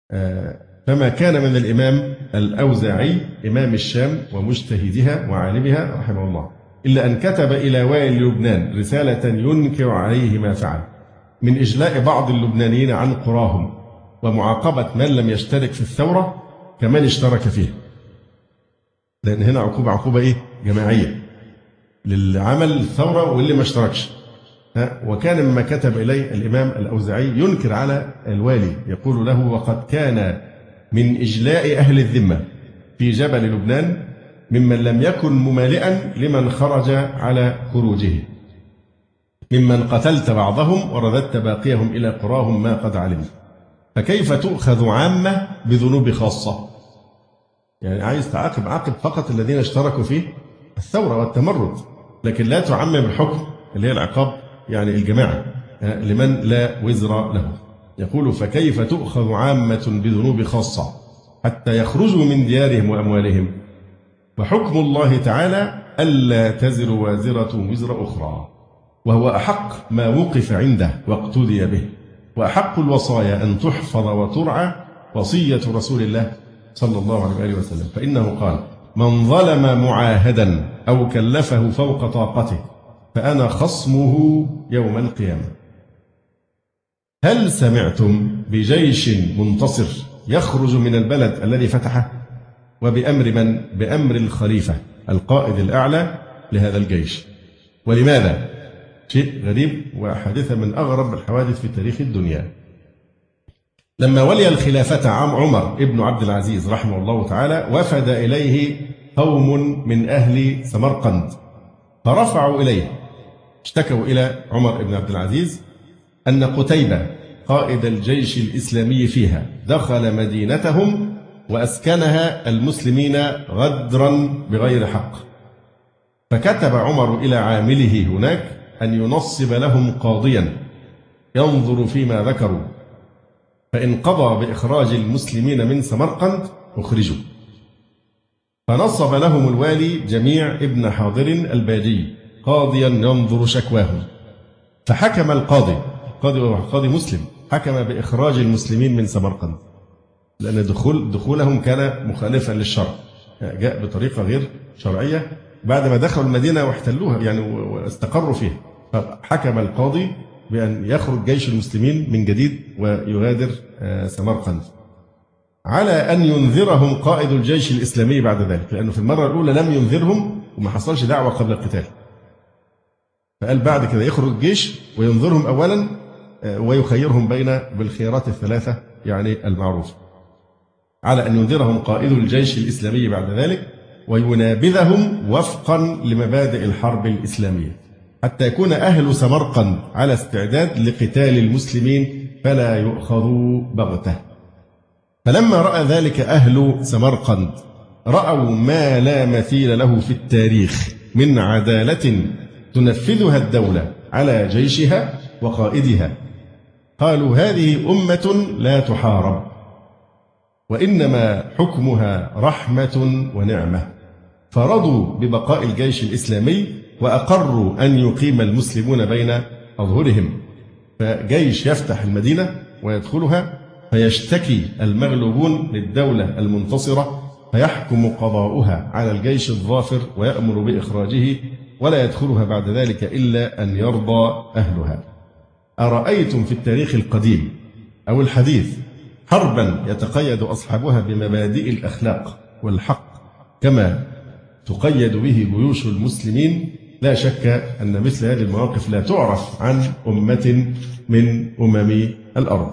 [SPEAKER 4] فما كان من الإمام الأوزاعي إمام الشام ومجتهدها وعالمها رحمه الله إلا أن كتب إلى والي لبنان رسالة ينكر عليه ما فعل من إجلاء بعض اللبنانيين عن قراهم ومعاقبة من لم يشترك في الثورة كمن اشترك فيه. لأن هنا عقوبة عقوبة إيه؟ جماعية للعمل الثورة واللي ما اشتركش. وكان مما كتب إليه الإمام الأوزاعي ينكر على الوالي يقول له: وقد كان من إجلاء أهل الذمة في جبل لبنان ممن لم يكن ممالئا لمن خرج على خروجه، ممن قتلت بعضهم ورددت باقيهم إلى قراهم ما قد علمت، فكيف تؤخذ عامة بذنوب خاصة؟ يعني عايز تعاقب عاقب فقط الذين اشتركوا في الثورة والتمرد، لكن لا تعمم الحكم اللي هي العقاب يعني الجماعة لمن لا وزر له. يقول: فكيف تؤخذ عامة بذنوب خاصة حتى يخرجوا من ديارهم وأموالهم، وحكم الله تعالى ألا تزر وازرة وزر أخرى، وهو أحق ما وقف عنده واقتدي به، وأحق الوصايا أن تحفظ وترعى وصية رسول الله صلى الله عليه وآله وسلم، فإنه قال: من ظلم معاهدا أو كلفه فوق طاقته فأنا خصمه يوم القيامة. هل سمعتم بجيش منتصر يخرج من البلد الذي فتحه؟ وبأمر من؟ بأمر الخليفة القائد الأعلى لهذا الجيش. ولماذا؟ شيء غريب وحادثة من أغرب الحوادث في تاريخ الدنيا. لما ولي الخلافة عام عمر ابن عبد العزيز رحمه الله تعالى وفد إليه قوم من أهل سمرقند، فرفعوا إليه اشتكوا إلى عمر بن عبد العزيز أن قتيبة قائد الجيش الإسلامي فيها دخل مدينتهم وأسكنها المسلمين غدرا بغير حق، فكتب عمر إلى عامله هناك أن ينصب لهم قاضيا ينظر فيما ذكروا، فإن قضى بإخراج المسلمين من سمرقند أخرجوا. فنصب لهم الوالي جميع ابن حاضر الباجي قاضيا ينظر شكواهم، فحكم القاضي القاضي وهو قاضي مسلم حكم بإخراج المسلمين من سمرقند، لأن دخول دخولهم كان مخالفا للشرع، جاء بطريقة غير شرعية بعد ما دخلوا المدينة واحتلوها يعني واستقروا فيها. فحكم القاضي بأن يخرج جيش المسلمين من جديد ويغادر سمرقند، على أن ينذرهم قائد الجيش الإسلامي بعد ذلك، لأنه في المرة الأولى لم ينذرهم وما حصلش دعوة قبل القتال، فقال بعد كده يخرج الجيش وينذرهم أولا ويخيرهم بين بالخيارات الثلاثة يعني المعروفة، على أن ينذرهم قائد الجيش الإسلامي بعد ذلك وينابذهم وفقا لمبادئ الحرب الإسلامية، حتى يكون أهل سمرقند على استعداد لقتال المسلمين فلا يؤخذوا بغتة. فلما رأى ذلك أهل سمرقند رأوا ما لا مثيل له في التاريخ من عدالة تنفذها الدولة على جيشها وقائدها، قالوا: هذه أمة لا تحارب، وإنما حكمها رحمة ونعمة، فرضوا ببقاء الجيش الإسلامي وأقروا أن يقيم المسلمون بين أظهرهم. فجيش يفتح المدينة ويدخلها فيشتكي المغلوبون للدولة المنتصرة فيحكم قضاؤها على الجيش الظافر ويأمر بإخراجه، ولا يدخلها بعد ذلك إلا أن يرضى أهلها. أرأيتم في التاريخ القديم أو الحديث حربا يتقيد أصحابها بمبادئ الأخلاق والحق كما تقيد به جيوش المسلمين؟ لا شك أن مثل هذه المواقف لا تعرف عن أمة من أمم الأرض.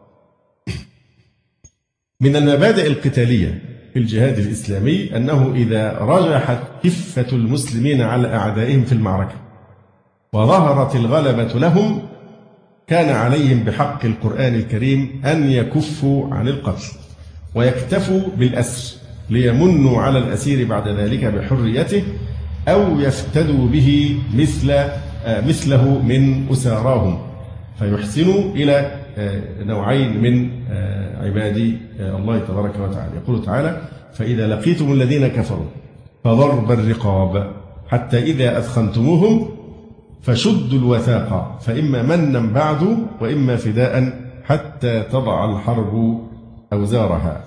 [SPEAKER 4] من المبادئ القتالية في الجهاد الإسلامي أنه إذا رجحت كفة المسلمين على أعدائهم في المعركة وظهرت الغلبة لهم كان عليهم بحق القرآن الكريم أن يكفوا عن القتل ويكتفوا بالأسر ليمنوا على الأسير بعد ذلك بحريته أو يفتدوا به مثل مثله من أساراهم، فيحسنوا إلى نوعين من عباد الله تبارك وتعالى. يقول تعالى: فإذا لقيتم الذين كفروا فضرب الرقاب حتى إذا أثخنتموهم فشدوا الوثاق فإما منا بعد وإما فداء حتى تضع الحرب أوزارها.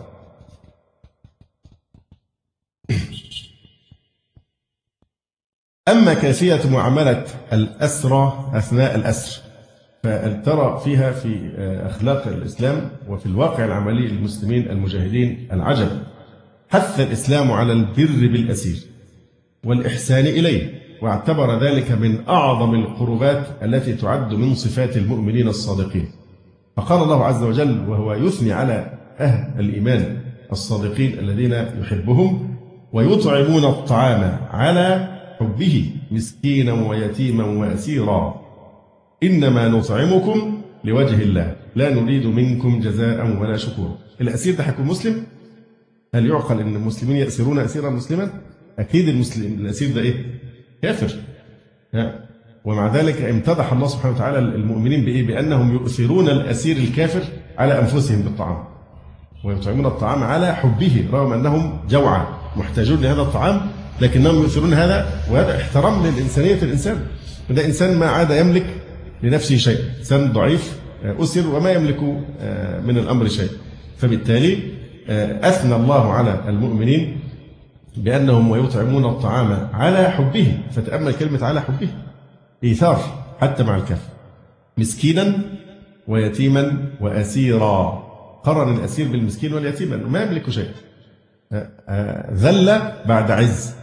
[SPEAKER 4] أما كيفية معاملة الأسرى أثناء الأسر، فترى فيها في أخلاق الإسلام وفي الواقع العملي للمسلمين المجاهدين العجب. حث الإسلام على البر بالأسير والإحسان إليه، واعتبر ذلك من أعظم القربات التي تعد من صفات المؤمنين الصادقين. فقال الله عز وجل وهو يثني على أهل الإيمان الصادقين الذين يحبهم: ويطعمون الطعام على حبه مسكينا ويتيما وأسيرا إنما نطعمكم لوجه الله لا نريد منكم جزاء ولا شكورا. الأسير ده هيكون مسلم؟ هل يعقل أن المسلمين يأسرون أسيرا مسلما؟ أكيد المسلم الأسير ده إيه؟ كافر. ومع ذلك امتدح الله سبحانه وتعالى المؤمنين بإيه؟ بأنهم يؤثرون الأسير الكافر على أنفسهم بالطعام، ويطعمون الطعام على حبه رغم أنهم جوعى محتاجون لهذا الطعام، لكنهم يؤثرون هذا، وهذا احترام للإنسانية. الإنسان ده إنسان ما عاد يملك لنفسه شيء، إنسان ضعيف أسر وما يملك من الأمر شيء. فبالتالي أثنى الله على المؤمنين بأنهم ويطعمون الطعام على حبه. فتأمل كلمة على حبه، إيثار حتى مع الكافر. مسكينا ويتيما وأسيرا، قرن الأسير بالمسكين واليتيم أنه ما يملك شيء. ذل بعد عز.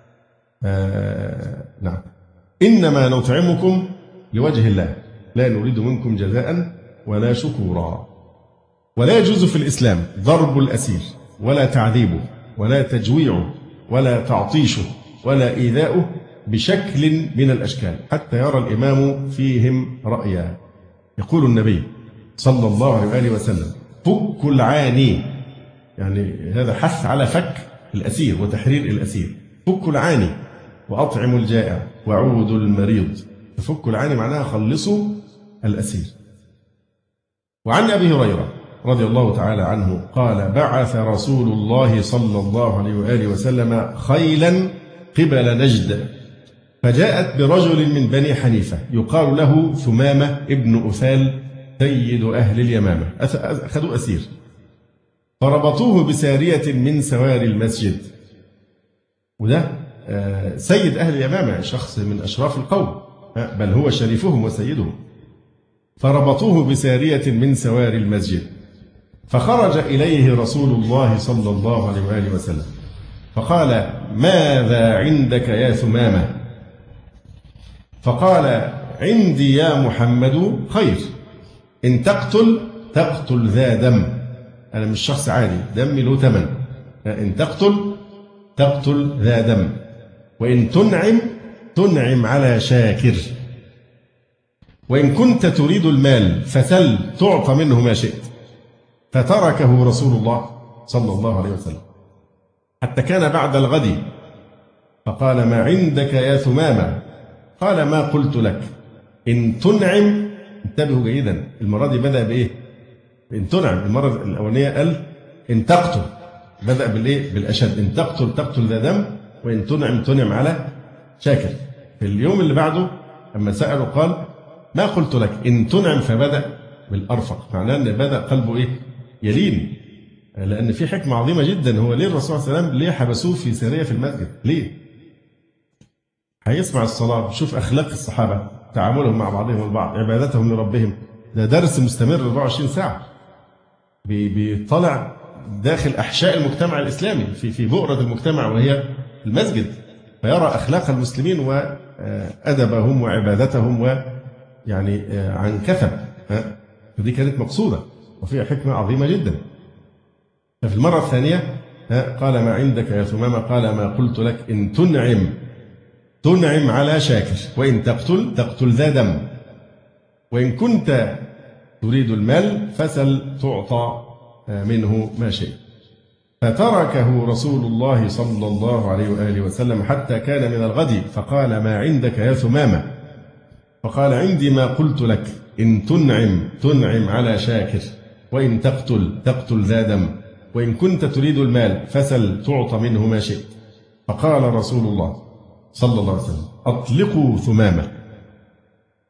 [SPEAKER 4] نعم. إنما نطعمكم لوجه الله لا نريد منكم جزاء ولا شكورا. ولا يجوز في الإسلام ضرب الأسير ولا تعذيبه ولا تجويعه ولا تعطيشه ولا إيذاؤه بشكل من الأشكال حتى يرى الإمام فيهم رأيا. يقول النبي صلى الله عليه وآله وسلم: فك العاني، يعني هذا حث على فك الأسير وتحرير الأسير. فك العاني وأطعموا الجائع وعودوا المريض. فك العاني معناها خلصوا الأسير. وعن أبي هريرة رضي الله تعالى عنه قال: بعث رسول الله صلى الله عليه وآله وسلم خيلا قبل نجد، فجاءت برجل من بني حنيفة يقال له ثمامة ابن أثال سيد أهل اليمامة. أخذوا أسير فربطوه بسارية من سواري المسجد، وده سيد أهل اليمامة، شخص من أشراف القوم، بل هو شريفهم وسيدهم. فربطوه بسارية من سواري المسجد، فخرج إليه رسول الله صلى الله عليه وآله وسلم فقال: ماذا عندك يا ثمامة؟ فقال: عندي يا محمد خير، إن تقتل تقتل ذا دم، أنا مش شخص عادي، دمي له ثمن، إن تقتل تقتل ذا دم، وإن تنعم تنعم على شاكر، وإن كنت تريد المال فسل تعطى منه ما شئت. فتركه رسول الله صلى الله عليه وسلم حتى كان بعد الغد، فقال: ما عندك يا ثمامة؟ قال: ما قلت لك، إن تنعم. انتبهوا جيدا، المرة دي بدأ بإيه؟ إن تنعم. المرة الأولانية قال إن تقتل، بدأ بالإيه؟ بالأشد، إن تقتل تقتل ذا دم، وإن تنعم تنعم على شاكر. في اليوم اللي بعده أما سأله قال: ما قلت لك، إن تنعم، فبدأ بالأرفق، معناه أن بدأ قلبه إيه؟ يلين، لأن في حكمة عظيمة جدا. هو ليه الرسول صلى الله عليه وسلم ليه حبسوه في سرية في المسجد؟ ليه؟ هيسمع الصلاة، شوف أخلاق الصحابة، تعاملهم مع بعضهم البعض، عبادتهم لربهم، ده درس مستمر أربعة وعشرين ساعة، بيطلع داخل أحشاء المجتمع الإسلامي، في في بؤرة المجتمع وهي المسجد، فيرى أخلاق المسلمين وأدبهم وعبادتهم ويعني عن كثب. فدي كانت مقصودة وفيها حكمة عظيمة جدا. ففي المرة الثانية قال: ما عندك يا ثمامة؟ قال: ما قلت لك، إن تنعم تنعم على شاكر، وإن تقتل تقتل ذا دم، وإن كنت تريد المال فسل تعطى منه ما شئت. فتركه رسول الله صلى الله عليه وآله وسلم حتى كان من الغد، فقال: ما عندك يا ثمامة؟ فقال: عندي ما قلت لك، إن تنعم تنعم على شاكر، وإن تقتل تقتل ذا دم، وإن كنت تريد المال فسل تعطى منه ما شئت. فقال رسول الله صلى الله عليه وسلم: أطلقوا ثمامة،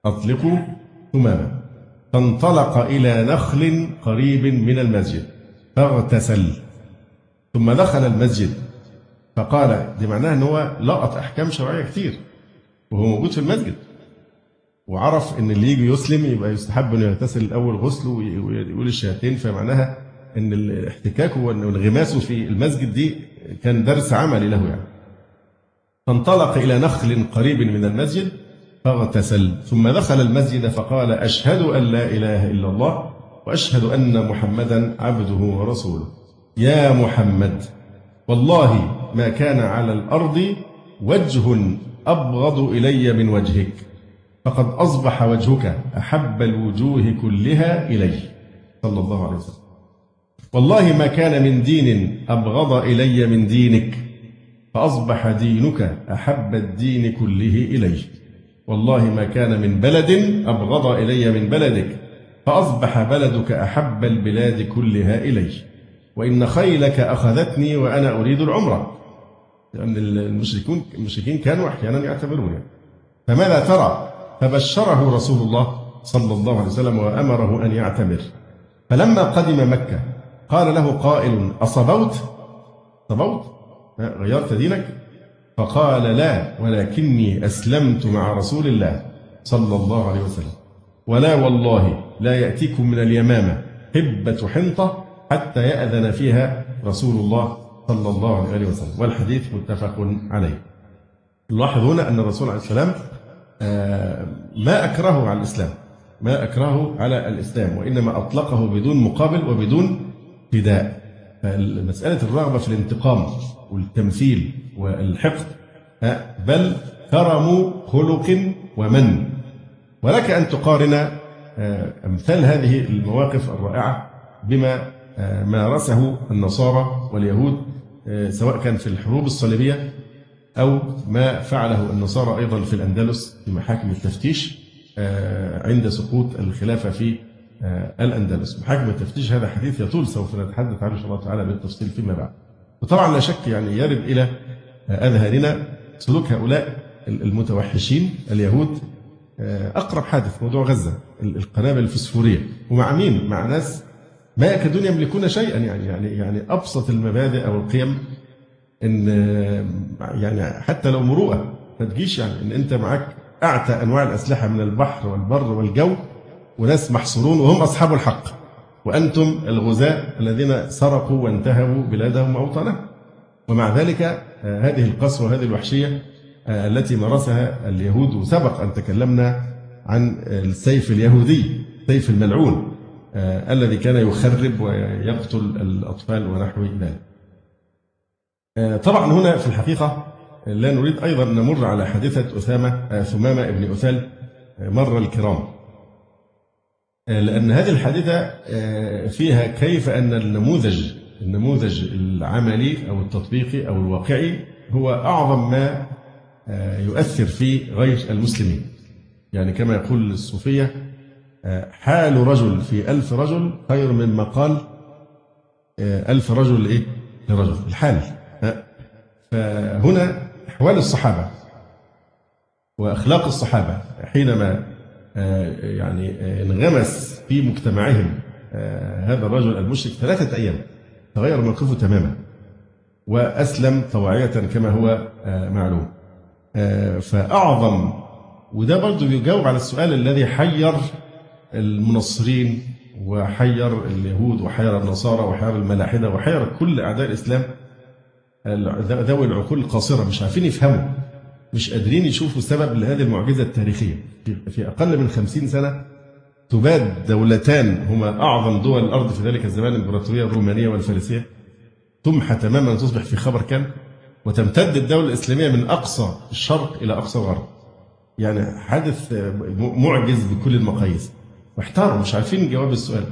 [SPEAKER 4] أطلقوا ثمامة. فانطلق إلى نخل قريب من المسجد، فاغتسل ثم دخل المسجد فقال، دي معناها ان هو لقط احكام شرعيه كتير وهو موجود في المسجد، وعرف ان اللي يجي يسلم يبقى يستحب انه يغتسل الاول غسله ويقول الشهادتين، فمعناها ان احتكاكه وانغماسه في المسجد دي كان درس عملي له يعني. فانطلق الى نخل قريب من المسجد فاغتسل ثم دخل المسجد فقال: اشهد ان لا اله الا الله واشهد ان محمدا عبده ورسوله. يا محمد، والله ما كان على الارض وجه ابغض الي من وجهك، فقد اصبح وجهك احب الوجوه كلها الي، صلى الله عليه وسلم. والله ما كان من دين ابغض الي من دينك، فاصبح دينك احب الدين كله الي. والله ما كان من بلد ابغض الي من بلدك، فاصبح بلدك احب البلاد كلها الي. وان خيلك اخذتني وانا اريد العمره، لان المشركون المشركين كانوا احيانا يعتبرون. فماذا ترى؟ فبشره رسول الله صلى الله عليه وسلم وامره ان يعتمر. فلما قدم مكه قال له قائل: أصبوت؟ صبوت؟ غيرت دينك؟ فقال: لا، ولكني أسلمت مع رسول الله صلى الله عليه وسلم، ولا والله لا يأتيكم من اليمامة هبة حنطة حتى يأذن فيها رسول الله صلى الله عليه وسلم. والحديث متفق عليه. نلاحظ هنا أن الرسول عليه السلام ما أكرهه على الإسلام، ما أكرهه على الإسلام، وإنما أطلقه بدون مقابل وبدون فداء. فمسألة الرغبة في الانتقام والتمثيل والحقد بل كرم خلق ومن. ولك أن تقارن أمثال هذه المواقف الرائعة بما مارسه النصارى واليهود، سواء كان في الحروب الصليبية أو ما فعله النصارى أيضا في الأندلس في محاكم التفتيش عند سقوط الخلافة في الأندلس. محاكم التفتيش هذا حديث يطول، سوف نتحدث عنه إن شاء الله تعالى بالتفصيل فيما بعد. وطبعا لا شك يعني يرد إلى أذهاننا سلوك هؤلاء المتوحشين اليهود. أقرب حادث موضوع غزة، القنابل الفسفورية، ومع مين؟ مع ناس ما يكادون يملكون شيئا، يعني يعني يعني أبسط المبادئ أو القيم، إن يعني حتى لو مروءة ما تجيش، يعني إن أنت معك أعتى أنواع الأسلحة من البحر والبر والجو، وناس محصورون وهم أصحاب الحق، وأنتم الغزاة الذين سرقوا وانتهبوا بلادهم وأوطانهم. ومع ذلك هذه القسوة وهذه الوحشية التي مارسها اليهود. وسبق أن تكلمنا عن السيف اليهودي، سيف الملعون الذي كان يخرب ويقتل الأطفال ونحو ذلك. طبعا هنا في الحقيقة لا نريد أيضا أن نمر على حادثة أسامة ثمامة ابن أثال مر الكرام، لأن هذه الحادثة فيها كيف أن النموذج النموذج العملي أو التطبيقي أو الواقعي هو أعظم ما يؤثر في غير المسلمين. يعني كما يقول الصوفية: حال رجل في ألف رجل خير من مقال ألف رجل إيه لرجل. الحال. فهنا أحوال الصحابة وأخلاق الصحابة حينما يعني انغمس في مجتمعهم هذا الرجل المشرك ثلاثة أيام تغير موقفه تماما وأسلم طواعية كما هو معلوم. فأعظم، وده برضو يجاوب على السؤال الذي حير المنصرين وحير اليهود وحير النصارى وحير الملاحدة وحير كل أعداء الإسلام، ذوي العقول القاصرة مش عارفين يفهموا، مش قادرين يشوفوا سبب لهذه المعجزة التاريخية. في أقل من خمسين سنة تباد دولتان هما أعظم دول الأرض في ذلك الزمان، الإمبراطورية الرومانية والفارسية، تمحى تماما تصبح في خبر كان، وتمتد الدولة الإسلامية من أقصى الشرق إلى أقصى الغرب. يعني حدث معجز بكل المقاييس، واحتاروا مش عارفين جواب السؤال،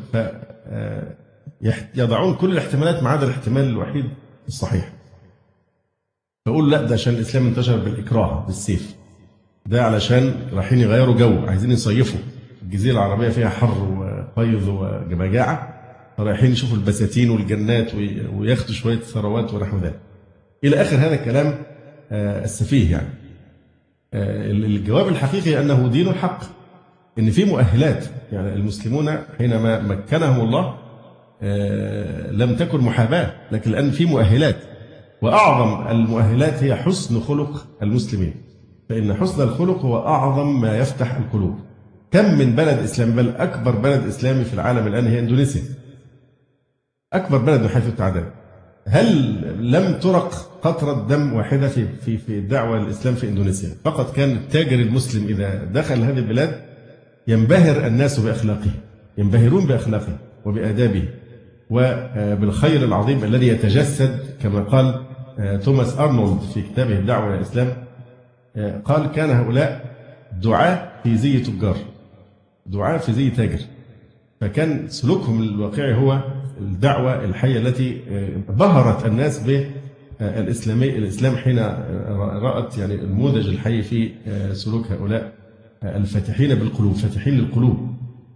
[SPEAKER 4] فيضعون كل الاحتمالات ما عدا الاحتمال الوحيد الصحيح. فأقول لا، ده عشان الإسلام انتشر بالإكراه بالسيف، ده علشان رايحين يغيروا جو، عايزين يصيفوا، الجزيرة العربية فيها حر وقيظ ومجاعة، فرايحين يشوفوا البساتين والجنات وياخدوا شوية ثروات ونحو ذلك إلى آخر هذا الكلام السفيه. يعني الجواب الحقيقي أنه دين الحق، إن في مؤهلات. يعني المسلمون حينما مكنهم الله لم تكن محاباة، لكن الآن في مؤهلات، وأعظم المؤهلات هي حسن خلق المسلمين، فإن حسن الخلق هو أعظم ما يفتح القلوب. كم من بلد إسلامي، بل أكبر بلد إسلامي في العالم الآن هي إندونيسيا، أكبر بلد من حيث التعداد. هل لم ترق قطرة دم واحدة في في في الدعوة للإسلام في إندونيسيا؟ فقط كان التاجر المسلم إذا دخل هذه البلاد ينبهر الناس بأخلاقه، ينبهرون بأخلاقه وبآدابه وبالخير العظيم الذي يتجسد، كما قال توماس أرنولد في كتابه الدعوة إلى الإسلام، قال كان هؤلاء دعاة في زي تجار، دعاة في زي تاجر، فكان سلوكهم الواقعي هو الدعوة الحية التي بهرت الناس بالإسلامي الإسلام حين رأت يعني النموذج الحي في سلوك هؤلاء الفاتحين بالقلوب، فاتحين للقلوب.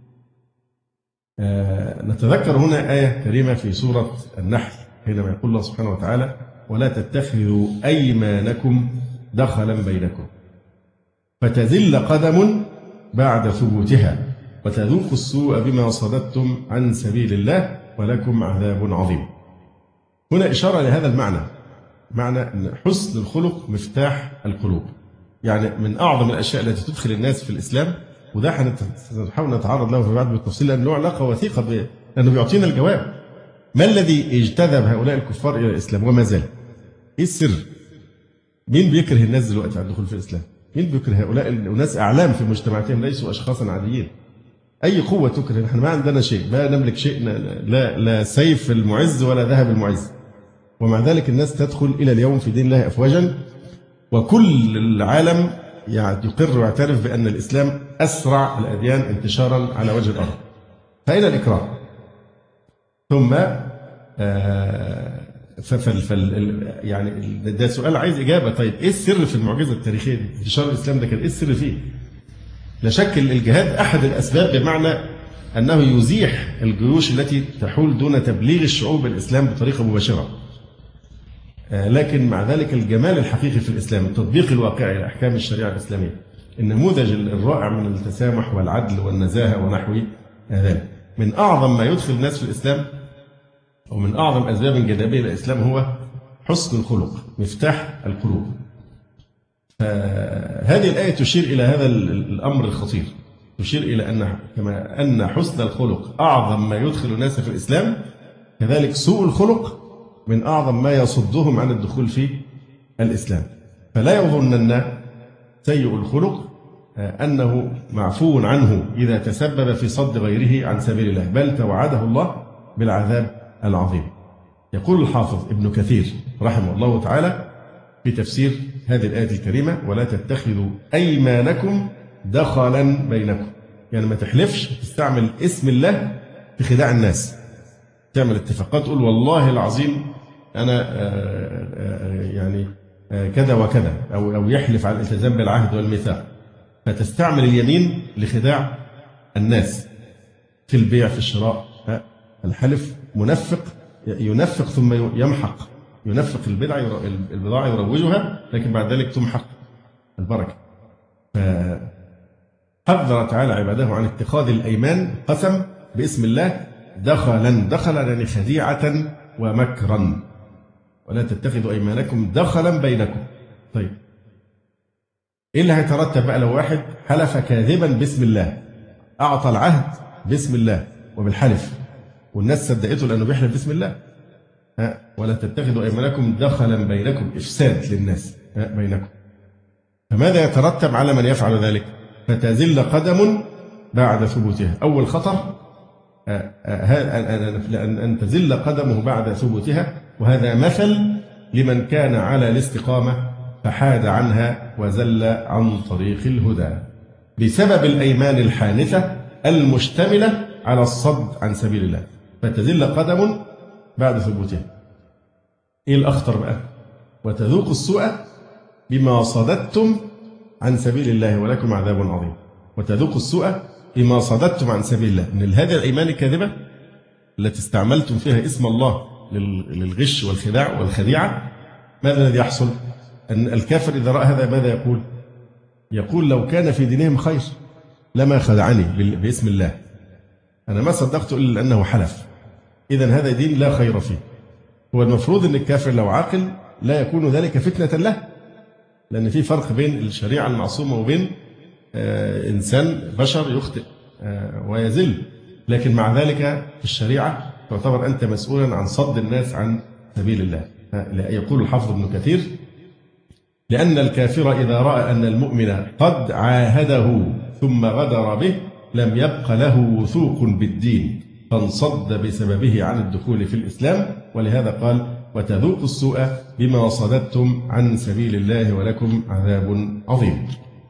[SPEAKER 4] نتذكر هنا آية كريمة في سورة النحل حينما يقول الله سبحانه وتعالى: ولا تتخذوا أيمانكم دخلا بينكم فتزل قدم بعد ثبوتها وتذوقوا السوء بما صددتم عن سبيل الله ولكم عذاب عظيم. هنا إشارة لهذا المعنى، معنى أن حسن الخلق مفتاح القلوب. يعني من أعظم الأشياء التي تدخل الناس في الإسلام، وده هنحاول نتعرض له في بعض بالتفصيل لأنه له علاقة وثيقة ب... لأنه بيعطينا الجواب. ما الذي اجتذب هؤلاء الكفار إلى الإسلام وما زال؟ إيه السر؟ مين بيكره الناس دلوقتي على الدخول في الإسلام؟ مين بيكره هؤلاء الناس؟ أعلام في مجتمعاتهم، ليسوا أشخاصا عاديين. أي قوة تكره؟ نحن ما عندنا شيء، ما نملك شيء، لا لا سيف المعز ولا ذهب المعز، ومع ذلك الناس تدخل إلى اليوم في دين الله أفواجا، وكل العالم يعني يقر ويعترف بأن الإسلام أسرع الأديان انتشارا على وجه الأرض. فأين الإكرام؟ ثم آه ففل فل يعني ده سؤال عايز إجابة. طيب إيه السر في المعجزة التاريخية دي؟ انتشار الإسلام ده كان إيه السر فيه؟ لا شك الجهاد أحد الأسباب، بمعنى أنه يزيح الجيوش التي تحول دون تبليغ الشعوب بالإسلام بطريقة مباشرة. لكن مع ذلك الجمال الحقيقي في الإسلام التطبيق الواقعي لأحكام الشريعة الإسلامية، النموذج الرائع من التسامح والعدل والنزاهة ونحو ذلك. من أعظم ما يدخل الناس في الإسلام، أو من أعظم أسباب انجذابه إلى الإسلام، هو حسن الخلق، مفتاح القلوب. فهذه الآية تشير إلى هذا الأمر الخطير، تشير إلى أن كما أن حسن الخلق أعظم ما يدخل الناس في الإسلام، كذلك سوء الخلق من أعظم ما يصدهم عن الدخول في الإسلام. فلا يظنن سيء الخلق أنه معفو عنه إذا تسبب في صد غيره عن سبيل الله، بل توعده الله بالعذاب العظيم. يقول الحافظ ابن كثير رحمه الله تعالى في تفسير هذه الآية الكريمة: ولا تتخذوا أيمانكم دخلا بينكم. يعني ما تحلفش تستعمل اسم الله في خداع الناس، تعمل اتفاقات تقول والله العظيم أنا يعني كذا وكذا، أو أو يحلف على الالتزام بالعهد والميثاق، فتستعمل اليمين لخداع الناس في البيع في الشراء. الحلف منفق، ينفق ثم يمحق، ينفق البضاعة البضاعة يروجها، لكن بعد ذلك تمحق البركة. فحذر تعالى عباده عن اتخاذ الأيمان قسم باسم الله دخلا، دخلا يعني خديعة ومكرا. ولا تتخذوا أيمانكم دخلا بينكم. طيب إيه اللي هيترتب بقى لو واحد حلف كاذبا باسم الله، أعطى العهد باسم الله وبالحلف والناس صدقته لأنه بيحلف باسم الله؟ ها، ولا تتخذوا أيمانكم دخلا بينكم، إفساد للناس بينكم. فماذا يترتب على من يفعل ذلك؟ فتزل قدم بعد ثبوتها. أول خطر أن تزل قدمه بعد ثبوتها، وهذا مثل لمن كان على الاستقامة فحاد عنها وزل عن طريق الهدى بسبب الأيمان الحانثة المشتملة على الصد عن سبيل الله. فتزل قدم بعد ثبوتها. إيه الأخطر بقى؟ وتذوقوا السوء بما صددتم عن سبيل الله ولكم عذاب عظيم. وتذوقوا السوء بما صددتم عن سبيل الله، من هذه الأيمان الكاذبة التي استعملتم فيها اسم الله للغش والخداع والخديعة. ماذا الذي يحصل؟ أن الكافر إذا رأى هذا ماذا يقول؟ يقول لو كان في دينهم خير لما خدعني باسم الله، أنا ما صدقت إلا أنه حلف، إذن هذا دين لا خير فيه. هو المفروض أن الكافر لو عاقل لا يكون ذلك فتنة له، لأن في فرق بين الشريعة المعصومة وبين آه إنسان بشر يخطئ آه ويزل. لكن مع ذلك في الشريعة تعتبر أنت مسؤولا عن صد الناس عن سبيل الله. يقول الحافظ ابن كثير: لأن الكافر إذا رأى أن المؤمن قد عاهده ثم غدر به لم يبق له وثوق بالدين، فانصد بسببه عن الدخول في الإسلام. ولهذا قال: وتذوقوا السوء بما صددتم عن سبيل الله ولكم عذاب عظيم.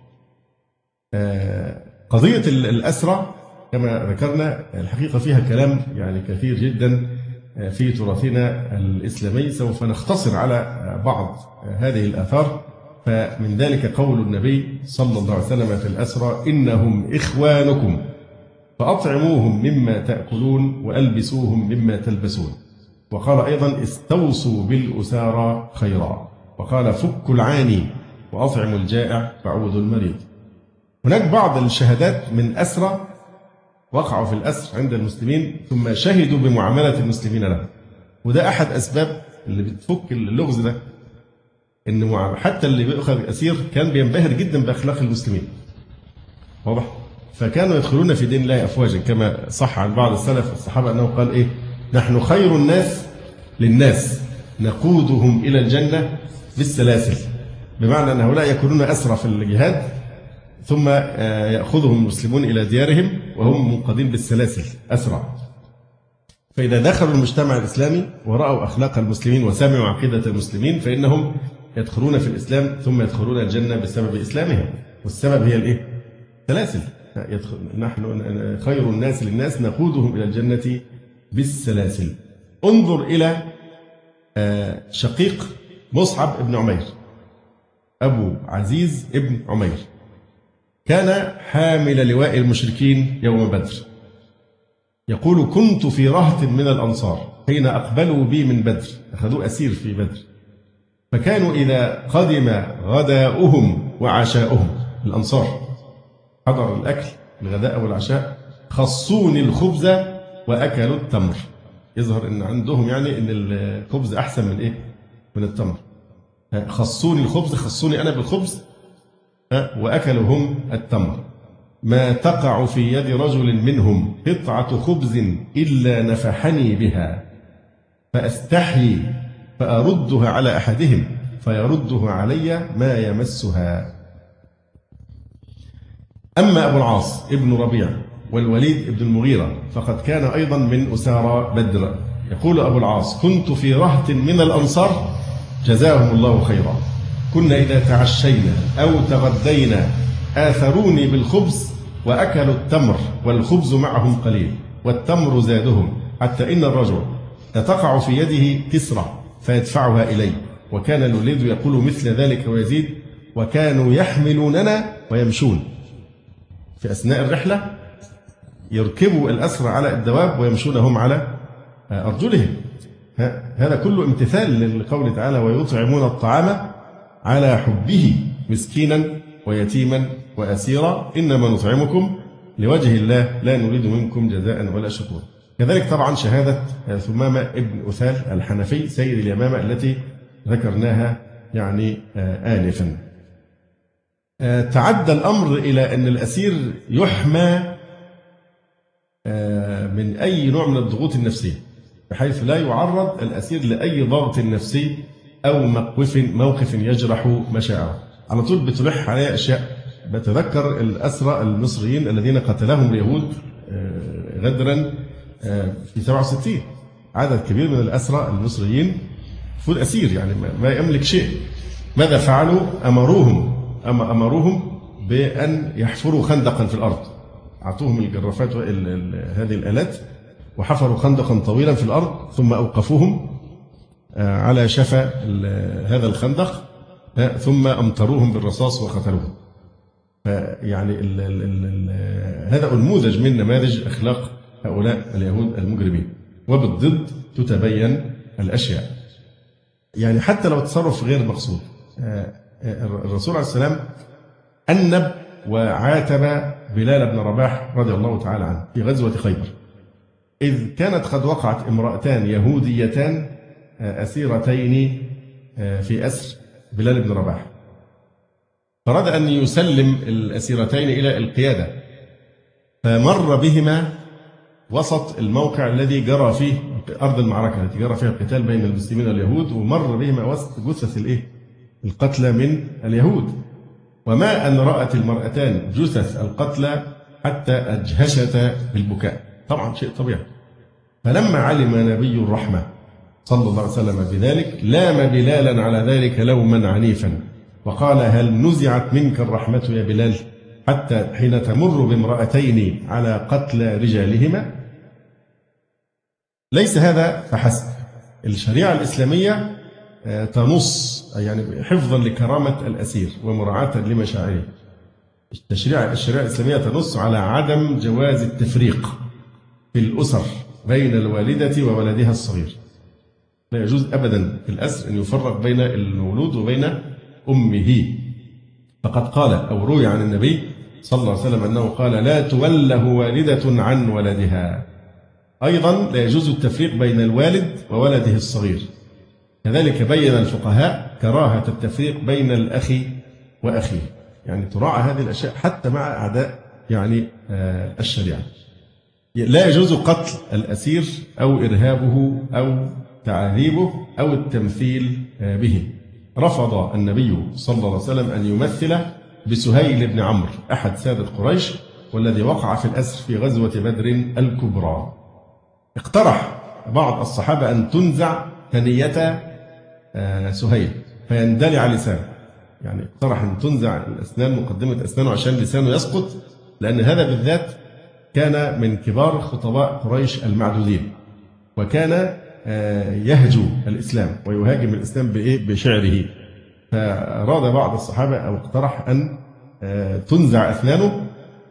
[SPEAKER 4] قضية الأسرى كما ذكرنا الحقيقة فيها كلام يعني كثير جدا في تراثنا الإسلامي، سوف نختصر على بعض هذه الآثار. فمن ذلك قول النبي صلى الله عليه وسلم في الأسرى: إنهم إخوانكم فأطعموهم مما تأكلون وألبسوهم مما تلبسون. وقال أيضا: استوصوا بالأسارى خيرا. وقال: فكوا العاني وأطعموا الجائع وعودوا المريض. هناك بعض الشهادات من أسرى وقعوا في الأسر عند المسلمين ثم شهدوا بمعاملة المسلمين لهم، وده أحد أسباب اللي بتفك اللغز ده، إن حتى اللي بيأخذ أسير كان بينبهر جدا بأخلاق المسلمين، واضح؟ فكانوا يدخلون في دين الله أفواجا، كما صح عن بعض السلف الصحابة أنه قال إيه: نحن خير الناس للناس نقودهم إلى الجنة بالسلاسل، بمعنى أن هؤلاء يكونون أسرى في الجهاد ثم يأخذهم المسلمون إلى ديارهم وهم منقادين بالسلاسل أسرى. فإذا دخلوا المجتمع الإسلامي ورأوا أخلاق المسلمين وسمعوا عقيدة المسلمين فإنهم يدخلون في الإسلام ثم يدخلون الجنة بسبب إسلامهم. والسبب هي الإيه؟ سلاسل. نحن خير الناس للناس نقودهم إلى الجنة بالسلاسل. انظر إلى شقيق مصعب بن عمير، أبو عزيز ابن عمير، كان حامل لواء المشركين يوم بدر. يقول: كنت في رهط من الأنصار حين أقبلوا بي من بدر، أخذوا أسير في بدر، فكانوا إذا قدم غداؤهم وعشاؤهم، الأنصار حضر الأكل الغداء والعشاء، خصوني الخبز وأكلوا التمر. يظهر أن عندهم يعني أن الخبز أحسن من إيه؟ من التمر. خصوني الخبز، خصوني أنا بالخبز وأكلوا هم التمر. ما تقع في يد رجل منهم قطعة خبز إلا نفحني بها، فأستحيي فأردها على أحدهم فيرده علي ما يمسها. أما أبو العاص ابن ربيع والوليد ابن المغيرة فقد كان أيضا من أسارى بدر. يقول أبو العاص: كنت في رهط من الأنصار جزاهم الله خيرا، كنا إذا تعشينا أو تغدينا آثروني بالخبز وأكلوا التمر والخبز معهم قليل والتمر زادهم، حتى إن الرجل تقع في يده كسرة فيدفعها إلي. وكان الوليد يقول مثل ذلك ويزيد: وكانوا يحملوننا ويمشون. في أثناء الرحلة يركبوا الأسرى على الدواب ويمشون هم على أرجلهم. هذا كله امتثال لقوله تعالى: ويطعمون الطعام على حبه مسكينا ويتيما وأسيرا إنما نطعمكم لوجه الله لا نريد منكم جزاء ولا شكورا. كذلك طبعا شهادة ثمامة ابن أثال الحنفي سيد اليمامة التي ذكرناها يعني آنفا. تعدى الأمر إلى أن الأسير يحمى من أي نوع من الضغوط النفسية، بحيث لا يعرض الأسير لأي ضغط نفسي أو موقف موقف يجرح مشاعره. على طول بتلح عليه أشياء. بتذكر الأسرى المصريين الذين قتلهم اليهود غدرا في سبعة وستين، عدد كبير من الأسرى المصريين فود أسير يعني ما يملك شيء. ماذا فعلوا؟ أمروهم أما أمروهم بأن يحفروا خندقا في الأرض، أعطوهم الجرافات هذه الآلات وحفروا خندقا طويلا في الأرض ثم أوقفوهم على شفا هذا الخندق ثم أمطروهم بالرصاص وقتلوهم. يعني ال ال ال هذا نموذج من نماذج أخلاق هؤلاء اليهود المجرمين، وبالضد تتبين الأشياء. يعني حتى لو تصرف غير مقصود، الرسول عليه السلام أنب وعاتب بلال بن رباح رضي الله تعالى عنه في غزوة خيبر، إذ كانت قد وقعت امرأتان يهوديتان أسيرتين في أسر بلال بن رباح، فراد أن يسلم الأسيرتين إلى القيادة، فمر بهما وسط الموقع الذي جرى فيه أرض المعركة التي جرى فيها القتال بين المسلمين واليهود، ومر بهما وسط جثث الإيه؟ القتلى من اليهود. وما أن رأت المرأتان جثث القتلى حتى أجهشتا بالبكاء، طبعا شيء طبيعي. فلما علم نبي الرحمة صلى الله عليه وسلم بذلك لام بلالا على ذلك لوما عنيفا وقال: هل نزعت منك الرحمة يا بلال حتى حين تمر بامرأتين على قتل رجالهما؟ ليس هذا فحسب، الشريعة الإسلامية تنص يعني حفظا لكرامة الأسير ومراعاة لمشاعره. التشريع الشريعة الإسلامية تنص على عدم جواز التفريق في الأسر بين الوالدة وولدها الصغير. لا يجوز أبدا في الأسر أن يفرق بين المولود وبين أمه. فقد قال أو روي عن النبي صلى الله عليه وسلم أنه قال: لا توله والدة عن ولدها. أيضا لا يجوز التفريق بين الوالد وولده الصغير. كذلك بين الفقهاء كراهة التفريق بين الأخ وأخيه، يعني تراعى هذه الأشياء حتى مع أعداء يعني آه الشريعة. لا يجوز قتل الأسير أو إرهابه أو تعذيبه أو التمثيل آه به. رفض النبي صلى الله عليه وسلم أن يمثل بسهيل بن عمرو أحد سادة قريش والذي وقع في الأسر في غزوة بدر الكبرى. اقترح بعض الصحابة أن تنزع ثنية سهيل فيندلع لسانه، يعني اقترح أن تنزع الأسنان مقدمة أسنانه عشان لسانه يسقط، لأن هذا بالذات كان من كبار خطباء قريش المعدودين، وكان يهجو الإسلام ويهاجم الإسلام بشعره. فأراد بعض الصحابة أو اقترح أن تنزع أسنانه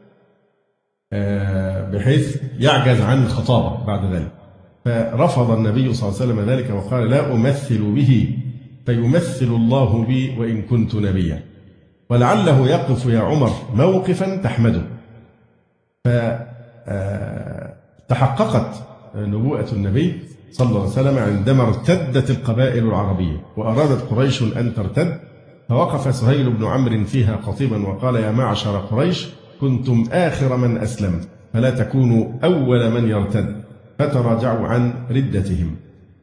[SPEAKER 4] بحيث يعجز عن الخطابة بعد ذلك. فرفض النبي صلى الله عليه وسلم ذلك وقال: لا أمثل به فيمثل الله بي وإن كنت نبيا، ولعله يقف يا عمر موقفا تحمده. فتحققت نبوءة النبي صلى الله عليه وسلم عندما ارتدت القبائل العربية وأرادت قريش أن ترتد، فوقف سهيل بن عمرو فيها خطيبا وقال: يا معشر قريش كنتم آخر من أسلم فلا تكونوا أول من يرتد، فتراجعوا عن ردتهم.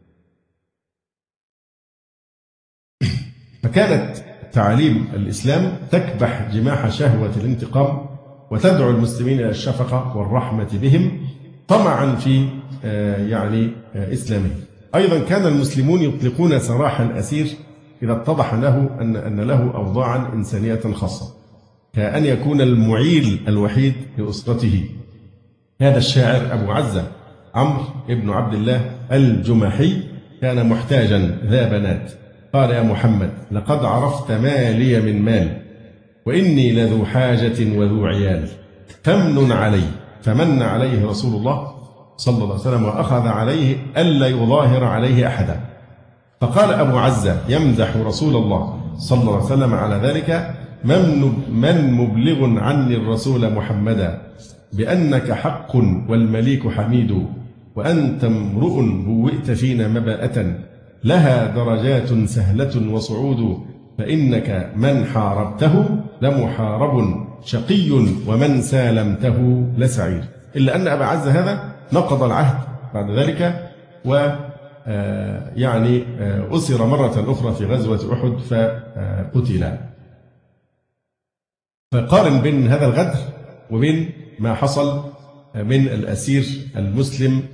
[SPEAKER 4] فكانت تعاليم الإسلام تكبح جماح شهوة الانتقام وتدعو المسلمين إلى الشفقة والرحمة بهم طمعا في يعني إسلامهم. أيضا كان المسلمون يطلقون سراح الأسير إذا اتضح له أن أن له أوضاعا إنسانية خاصة، كأن يكون المعيل الوحيد لأسرته. هذا الشاعر أبو عزة عمرو بن عبد الله الجمحي كان محتاجا ذا بنات، قال: يا محمد لقد عرفت ما لي من مال وإني لذو حاجة وذو عيال، فمن علي. فمن عليه رسول الله صلى الله عليه وسلم وأخذ عليه ألا يظاهر عليه أحدا. فقال أبو عزة يمدح رسول الله صلى الله عليه وسلم على ذلك: من مبلغ عني الرسول محمدا بأنك حق والمليك حميد، وأنت امرؤ بوئت فينا مباءة لها درجات سهلة وصعود، فإنك من حاربته لمحارب شقي ومن سالمته لسعيد. إلا أن أبا عزة هذا نقض العهد بعد ذلك و يعني أسر مرة أخرى في غزوة أحد فقتل. فقارن بين هذا الغدر وبين ما حصل من الأسير المسلم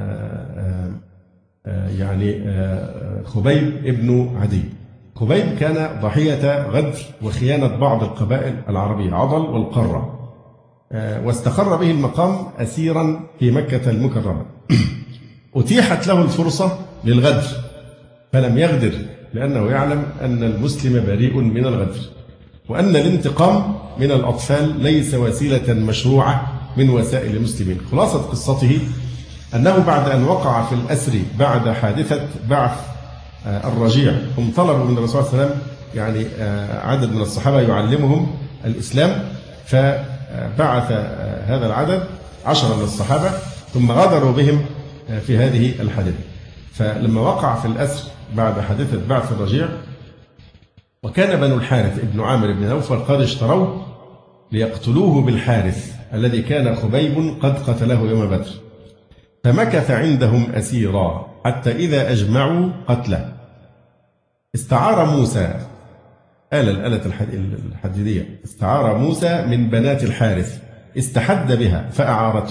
[SPEAKER 4] يعني خبيب ابن عدي. خبيب كان ضحية غدر وخيانة بعض القبائل العربية عضل والقرة، واستقر به المقام أسيرا في مكة المكرمة. أتيحت له الفرصة للغدر فلم يغدر، لأنه يعلم أن المسلم بريء من الغدر، وأن الانتقام من الأطفال ليس وسيلة مشروعة من وسائل المسلمين. خلاصة قصته أنه بعد أن وقع في الأسر بعد حادثة بعث الرجيع، هم طلبوا من الرسول صلى الله عليه وسلم يعني عدد من الصحابة يعلمهم الإسلام، فبعث هذا العدد عشرة من الصحابة ثم غادروا بهم في هذه الحادثة. فلما وقع في الأسر بعد حادثة بعث الرجيع، وكان بنو الحارث ابن عامر بن نوفل قد اشتروه ليقتلوه بالحارث الذي كان خبيب قد قتله يوم بدر، فمكث عندهم أسيرا حتى إذا أجمعوا قتله استعار موسى آلة الآلة الحديدية استعار موسى من بنات الحارث استحد بها فأعارته،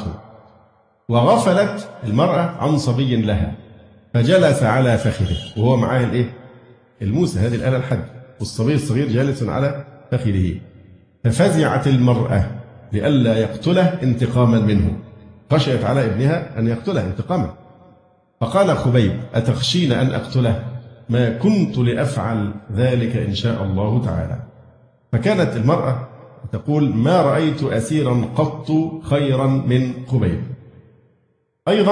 [SPEAKER 4] وغفلت المرأة عن صبي لها فجلس على فخذه وهو معاه الايه؟ الموسى، هذه الآلة الحد، والصبي الصغير جالس على فخذه، ففزعت المرأة لئلا يقتله انتقاما منه، خشيت على ابنها أن يقتله انتقاما، فقال خبيب أتخشين أن أقتله؟ ما كنت لأفعل ذلك إن شاء الله تعالى. فكانت المرأة تقول ما رأيت أسيرا قط خيرا من خبيب. أيضا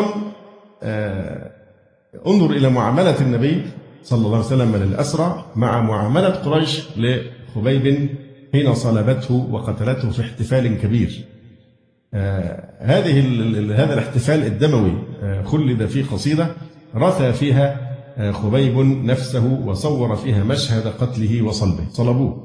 [SPEAKER 4] آه انظر إلى معاملة النبي صلى الله عليه وسلم للأسرى مع معاملة قريش لخبيب حين صلبته وقتلته في احتفال كبير. آه هذه هذا الاحتفال الدموي آه خلد في قصيدة رثى فيها آه خبيب نفسه وصور فيها مشهد قتله وصلبه، صلبوه،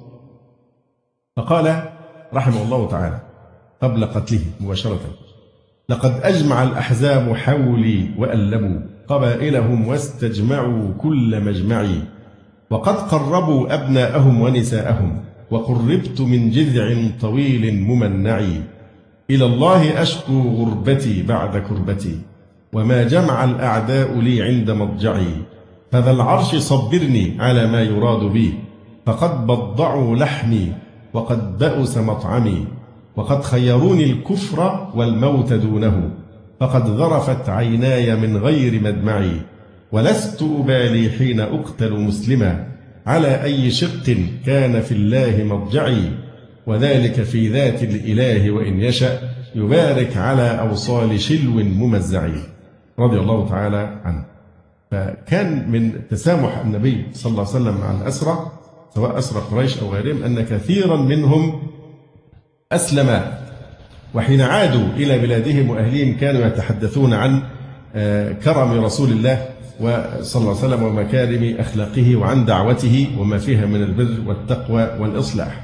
[SPEAKER 4] فقال رحمه الله تعالى قبل قتله مباشرة لقد أجمع الأحزاب حولي وألبوا قبائلهم واستجمعوا كل مجمعي، وقد قربوا أبناءهم ونساءهم وقربت من جذع طويل ممنعي، إلى الله أشكو غربتي بعد كربتي وما جمع الأعداء لي عند مضجعي، فذا العرش صبرني على ما يراد بي، فقد بضعوا لحمي وقد بأس مطعمي، وقد خيروني الكفر والموت دونه، فقد ذرفت عيناي من غير مدمعي، ولست أبالي حين أقتل مسلما على أي شق كان في الله مضجعي، وذلك في ذات الإله وإن يشأ يبارك على أوصال شلو ممزعي، رضي الله تعالى عنه. فكان من تسامح النبي صلى الله عليه وسلم مع الأسرى سواء أسرى قريش أو غيرهم أن كثيرا منهم أسلم، وحين عادوا إلى بلادهم وأهلهم كانوا يتحدثون عن كرم رسول الله صلى الله عليه وسلم ومكارم أخلاقه وعن دعوته وما فيها من البر والتقوى والإصلاح.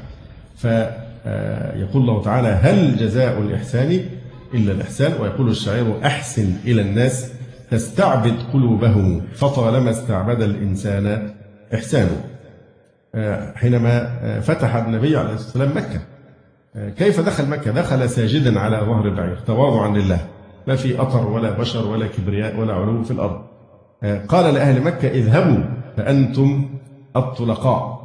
[SPEAKER 4] فيقول الله تعالى هل جزاء الإحسان إلا الإحسان، ويقول الشاعر أحسن إلى الناس تستعبد قلوبهم فطالما استعبد الإنسان إحسانه. حينما فتح النبي عليه الصلاة والسلام مكة، كيف دخل مكة؟ دخل ساجدا على ظهر البعير تواضعا لله، ما في أطر ولا بشر ولا كبرياء ولا علو في الأرض. قال لأهل مكة اذهبوا فأنتم الطلقاء.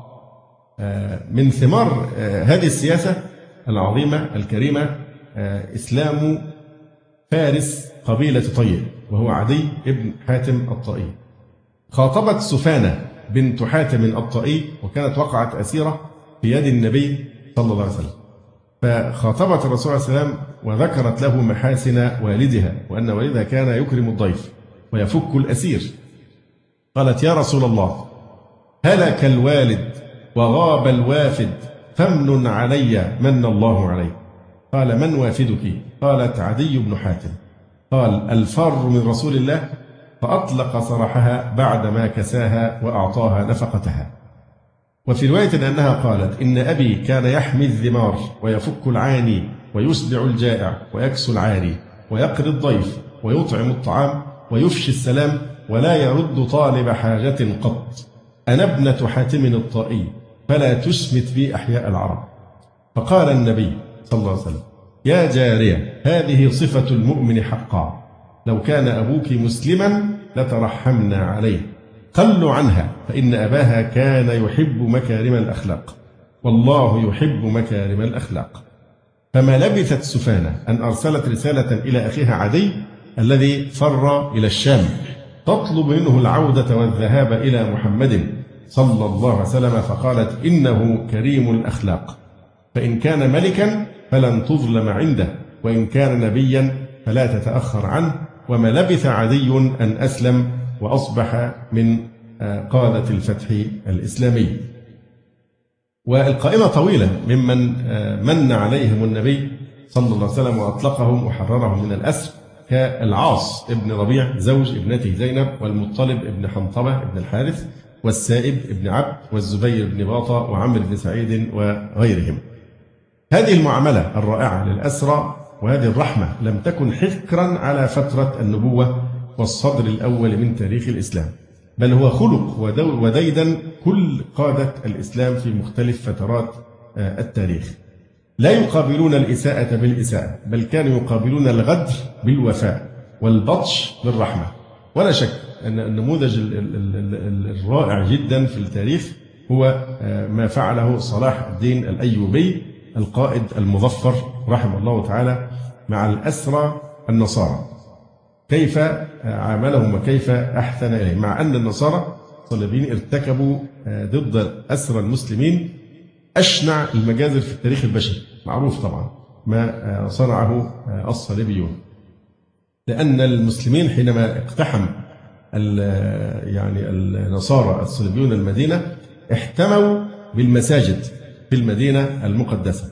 [SPEAKER 4] من ثمار هذه السياسة العظيمة الكريمة إسلام فارس قبيلة طيء وهو عدي ابن حاتم الطائي. خاطبت سفانة بنت حاتم الطائي وكانت وقعت أسيرة في يد النبي صلى الله عليه وسلم، فخاطبت الرسول صلى الله عليه وسلم وذكرت له محاسن والدها وأن والدها كان يكرم الضيف ويفك الأسير. قالت يا رسول الله هلك الوالد وغاب الوافد فمن علي من الله عليه. قال من وافدك؟ قالت عدي بن حاتم. قال الفار من رسول الله، فأطلق سراحها بعدما كساها وأعطاها نفقتها. وفي رواية أنها قالت إن أبي كان يحمي الذمار ويفك العاني ويشبع الجائع ويكسو العاري ويقري الضيف ويطعم الطعام ويفشي السلام ولا يرد طالب حاجة قط. أنا ابنة حاتم الطائي فلا تشمت بي أحياء العرب. فقال النبي صلى الله عليه وسلم يا جارية هذه صفة المؤمن حقا، لو كان أبوك مسلما لترحمنا عليه، قلوا عنها فإن أباها كان يحب مكارم الأخلاق والله يحب مكارم الأخلاق. فما لبثت سفانة أن أرسلت رسالة إلى أخيها عدي الذي فر إلى الشام تطلب منه العودة والذهاب إلى محمد صلى الله عليه وسلم، فقالت إنه كريم الأخلاق، فإن كان ملكا فلن تظلم عنده، وإن كان نبيا فلا تتأخر عنه. وما لبث عدي أن أسلم وأصبح من قادة الفتح الإسلامي. والقائمة طويلة ممن من عليهم النبي صلى الله عليه وسلم وأطلقهم وحررهم من الأسر، كالعاص ابن ربيع زوج ابنته زينب، والمطلب ابن حنطبة ابن الحارث، والسائب ابن عبد، والزبير بن باطة، وعمرو بن سعيد وغيرهم. هذه المعاملة الرائعة للأسرى وهذه الرحمة لم تكن حكرا على فترة النبوة والصدر الأول من تاريخ الإسلام، بل هو خلق وديدا كل قادة الإسلام في مختلف فترات التاريخ. لا يقابلون الإساءة بالإساءة، بل كانوا يقابلون الغدر بالوفاء والبطش بالرحمة. ولا شك أن النموذج الرائع جدا في التاريخ هو ما فعله صلاح الدين الأيوبي القائد المظفر رحمه الله تعالى مع الأسرى النصارى، كيف عاملهم وكيف أحسن إليهم، مع أن النصارى الصليبيين ارتكبوا ضد أسرى المسلمين أشنع المجازر في التاريخ البشري. معروف طبعا ما صنعه الصليبيون، لأن المسلمين حينما اقتحم يعني النصارى الصليبيون المدينة احتموا بالمساجد في المدينة المقدسة،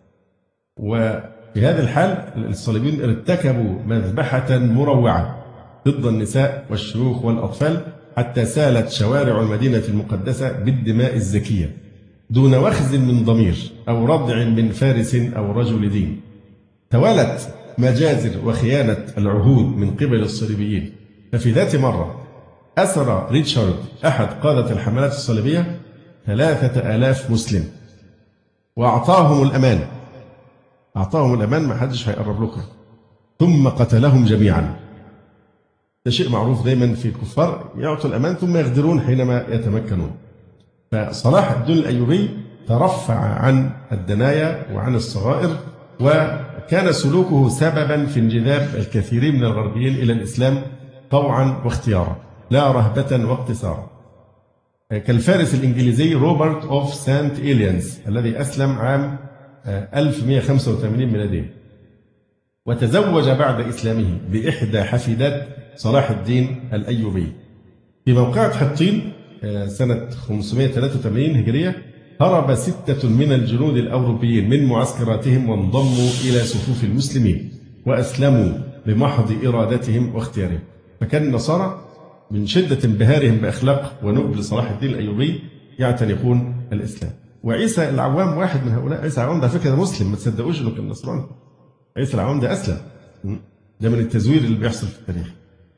[SPEAKER 4] وفي هذه الحال الصليبيين ارتكبوا مذبحة مروعة ضد النساء والشيوخ والأطفال، حتى سالت شوارع المدينة المقدسة بالدماء الزكية دون وخز من ضمير أو ردع من فارس أو رجل دين. توالت مجازر وخيانة العهود من قبل الصليبيين، ففي ذات مرة أسر ريتشارد أحد قادة الحملات الصليبية ثلاثة آلاف مسلم وأعطاهم الأمان، أعطاهم الأمان ما حدش هيقرب لكم، ثم قتلهم جميعا. ده شيء معروف دايما في الكفار، يعطوا الأمان ثم يغدرون حينما يتمكنون. فصلاح الدين الأيوبي ترفع عن الدنايا وعن الصغائر، وكان سلوكه سببا في انجذاب الكثيرين من الغربيين إلى الإسلام طوعا واختيارا لا رهبة واقتصارا، كالفارس الإنجليزي روبرت أوف سانت إليانز الذي أسلم عام ألف ومئة وخمسة وثمانين ميلادية، وتزوج بعد إسلامه بإحدى حفيدات صلاح الدين الأيوبي. في موقعة حطين سنة خمسمئة وثلاثة وثمانين هجرية هرب ستة من الجنود الأوروبيين من معسكراتهم وانضموا إلى صفوف المسلمين وأسلموا بمحض إرادتهم واختيارهم. فكان النصارى من شدة انبهارهم بأخلاق ونبل صلاح الدين الأيوبي يعتنقون الإسلام. وعيسى العوام واحد من هؤلاء. عيسى العوام ده فكرة مسلم، ما تصدقوش إنه كان نصراني. عيسى العوام ده أسلم. ده من التزوير اللي بيحصل في التاريخ.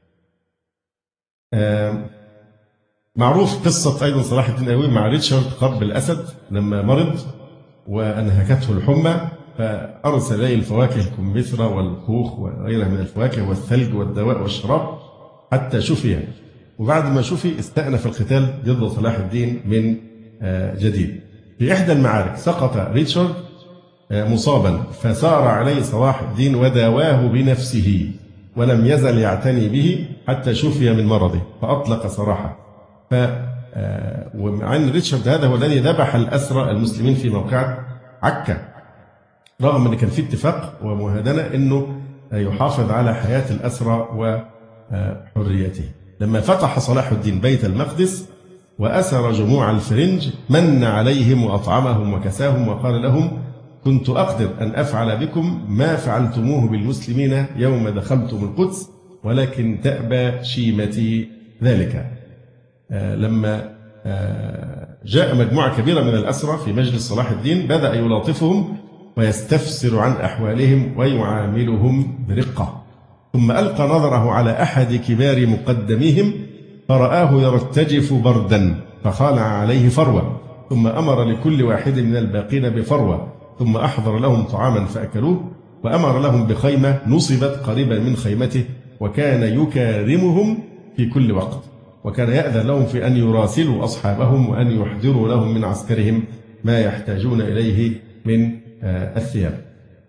[SPEAKER 4] آه معروف قصة أيضا صلاح الدين الأيوبي مع ريتشارد قرب الأسد لما مرض وأنهكته الحمى، فأرسل إليه الفواكه الكمثرى والخوخ وغيرها من الفواكه والثلج والدواء والشراب حتى شفي، وبعد ما شفي استأنف القتال ضد صلاح الدين من جديد. في إحدى المعارك سقط ريتشارد مصابا، فسار عليه صلاح الدين وداواه بنفسه ولم يزل يعتني به حتى شفي من مرضه فأطلق سراحه. ف وعن ريتشارد هذا هو الذي ذبح الأسرى المسلمين في موقعة عكا، رغم أن كان في اتفاق ومهادنة أنه يحافظ على حياة الأسرى وحريته. لما فتح صلاح الدين بيت المقدس وأسر جموع الفرنج من عليهم وأطعمهم وكساهم وقال لهم: كنت أقدر أن أفعل بكم ما فعلتموه بالمسلمين يوم دخلتم القدس، ولكن تأبى شيمتي ذلك. آه لما آه جاء مجموعة كبيرة من الأسرى في مجلس صلاح الدين بدأ يلاطفهم ويستفسر عن أحوالهم ويعاملهم برقة، ثم ألقى نظره على أحد كبار مقدميهم فرآه يرتجف بردا فخالع عليه فروة، ثم أمر لكل واحد من الباقين بفروة، ثم أحضر لهم طعاما فأكلوه، وأمر لهم بخيمة نصبت قريبا من خيمته، وكان يكارمهم في كل وقت، وكان يأذن لهم في أن يراسلوا أصحابهم وأن يحضروا لهم من عسكرهم ما يحتاجون إليه من الثياب.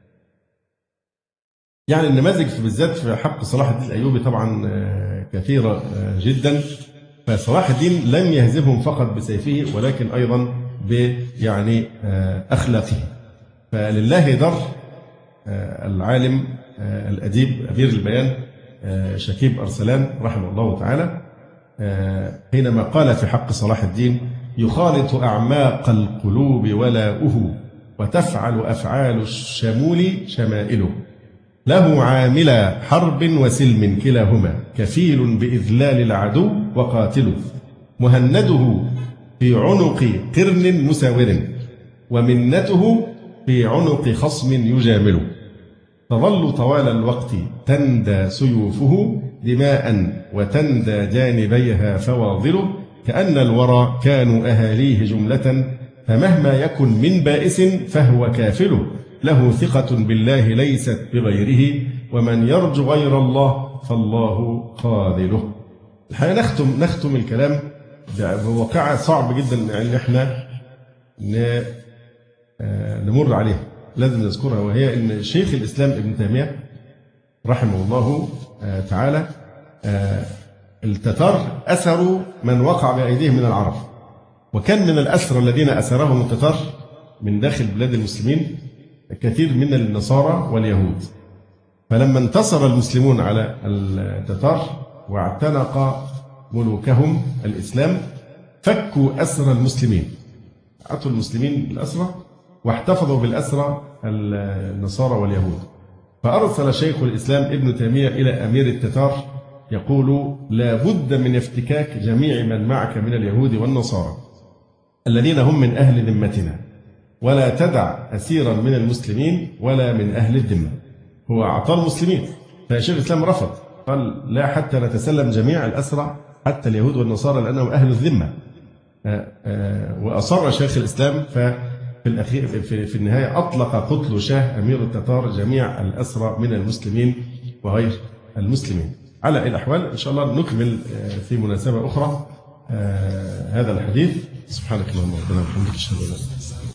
[SPEAKER 4] يعني النماذج بالذات في حق صلاح الدين الأيوبي طبعا كثيرة جدا. فصلاح الدين لم يهزمهم فقط بسيفه ولكن أيضا بيعني أخلاقه. فلله در العالم الأديب أمير البيان شكيب أرسلان رحمه الله تعالى حينما قال في حق صلاح الدين: يخالط أعماق القلوب ولاؤه، وتفعل أفعال الشمول شمائله. له عامل حرب وسلم كلاهما كفيل بإذلال العدو وقاتله مهنده في عنق قرن مساور ومنته في عنق خصم يجامله تظل طوال الوقت تندى سيوفه دماء وتندى جانبيها فواضله كأن الورى كانوا أهاليه جملة فمهما يكن من بائس فهو كافله له ثقة بالله ليست بغيره ومن يرجو غير الله فالله خاذله. الحقيقة نختم نختم الكلام بواقعة صعب جدا ان احنا نمر عليها لازم نذكرها، وهي ان شيخ الاسلام ابن تيمية رحمه الله تعالى التتار أسروا من وقع بأيديهم من العرب، وكان من الأسرى الذين أسرهم التتار من داخل بلاد المسلمين كثير من النصارى واليهود. فلما انتصر المسلمون على التتار واعتنق ملوكهم الإسلام فكوا أسرى المسلمين، أعطوا المسلمين الأسرى واحتفظوا بالأسرى النصارى واليهود. فأرسل شيخ الإسلام ابن تيمية إلى أمير التتار يقول لا بد من افتكاك جميع من معك من اليهود والنصارى الذين هم من أهل ذمتنا، ولا تدع أسيرا من المسلمين ولا من أهل الذمة. هو أعطى المسلمين، فشيخ الإسلام رفض، قال لا حتى نتسلم جميع الأسرى حتى اليهود والنصارى لأنهم أهل الذمة. وأصر شيخ الإسلام، ففي الأخير في النهاية أطلق قتل شاه أمير التتار جميع الأسرى من المسلمين وغير المسلمين. على الأحوال إن شاء الله نكمل في مناسبة أخرى هذا الحديث. سبحانك اللهم ربنا وبحمدك أشهد أن لا إله إلا أنت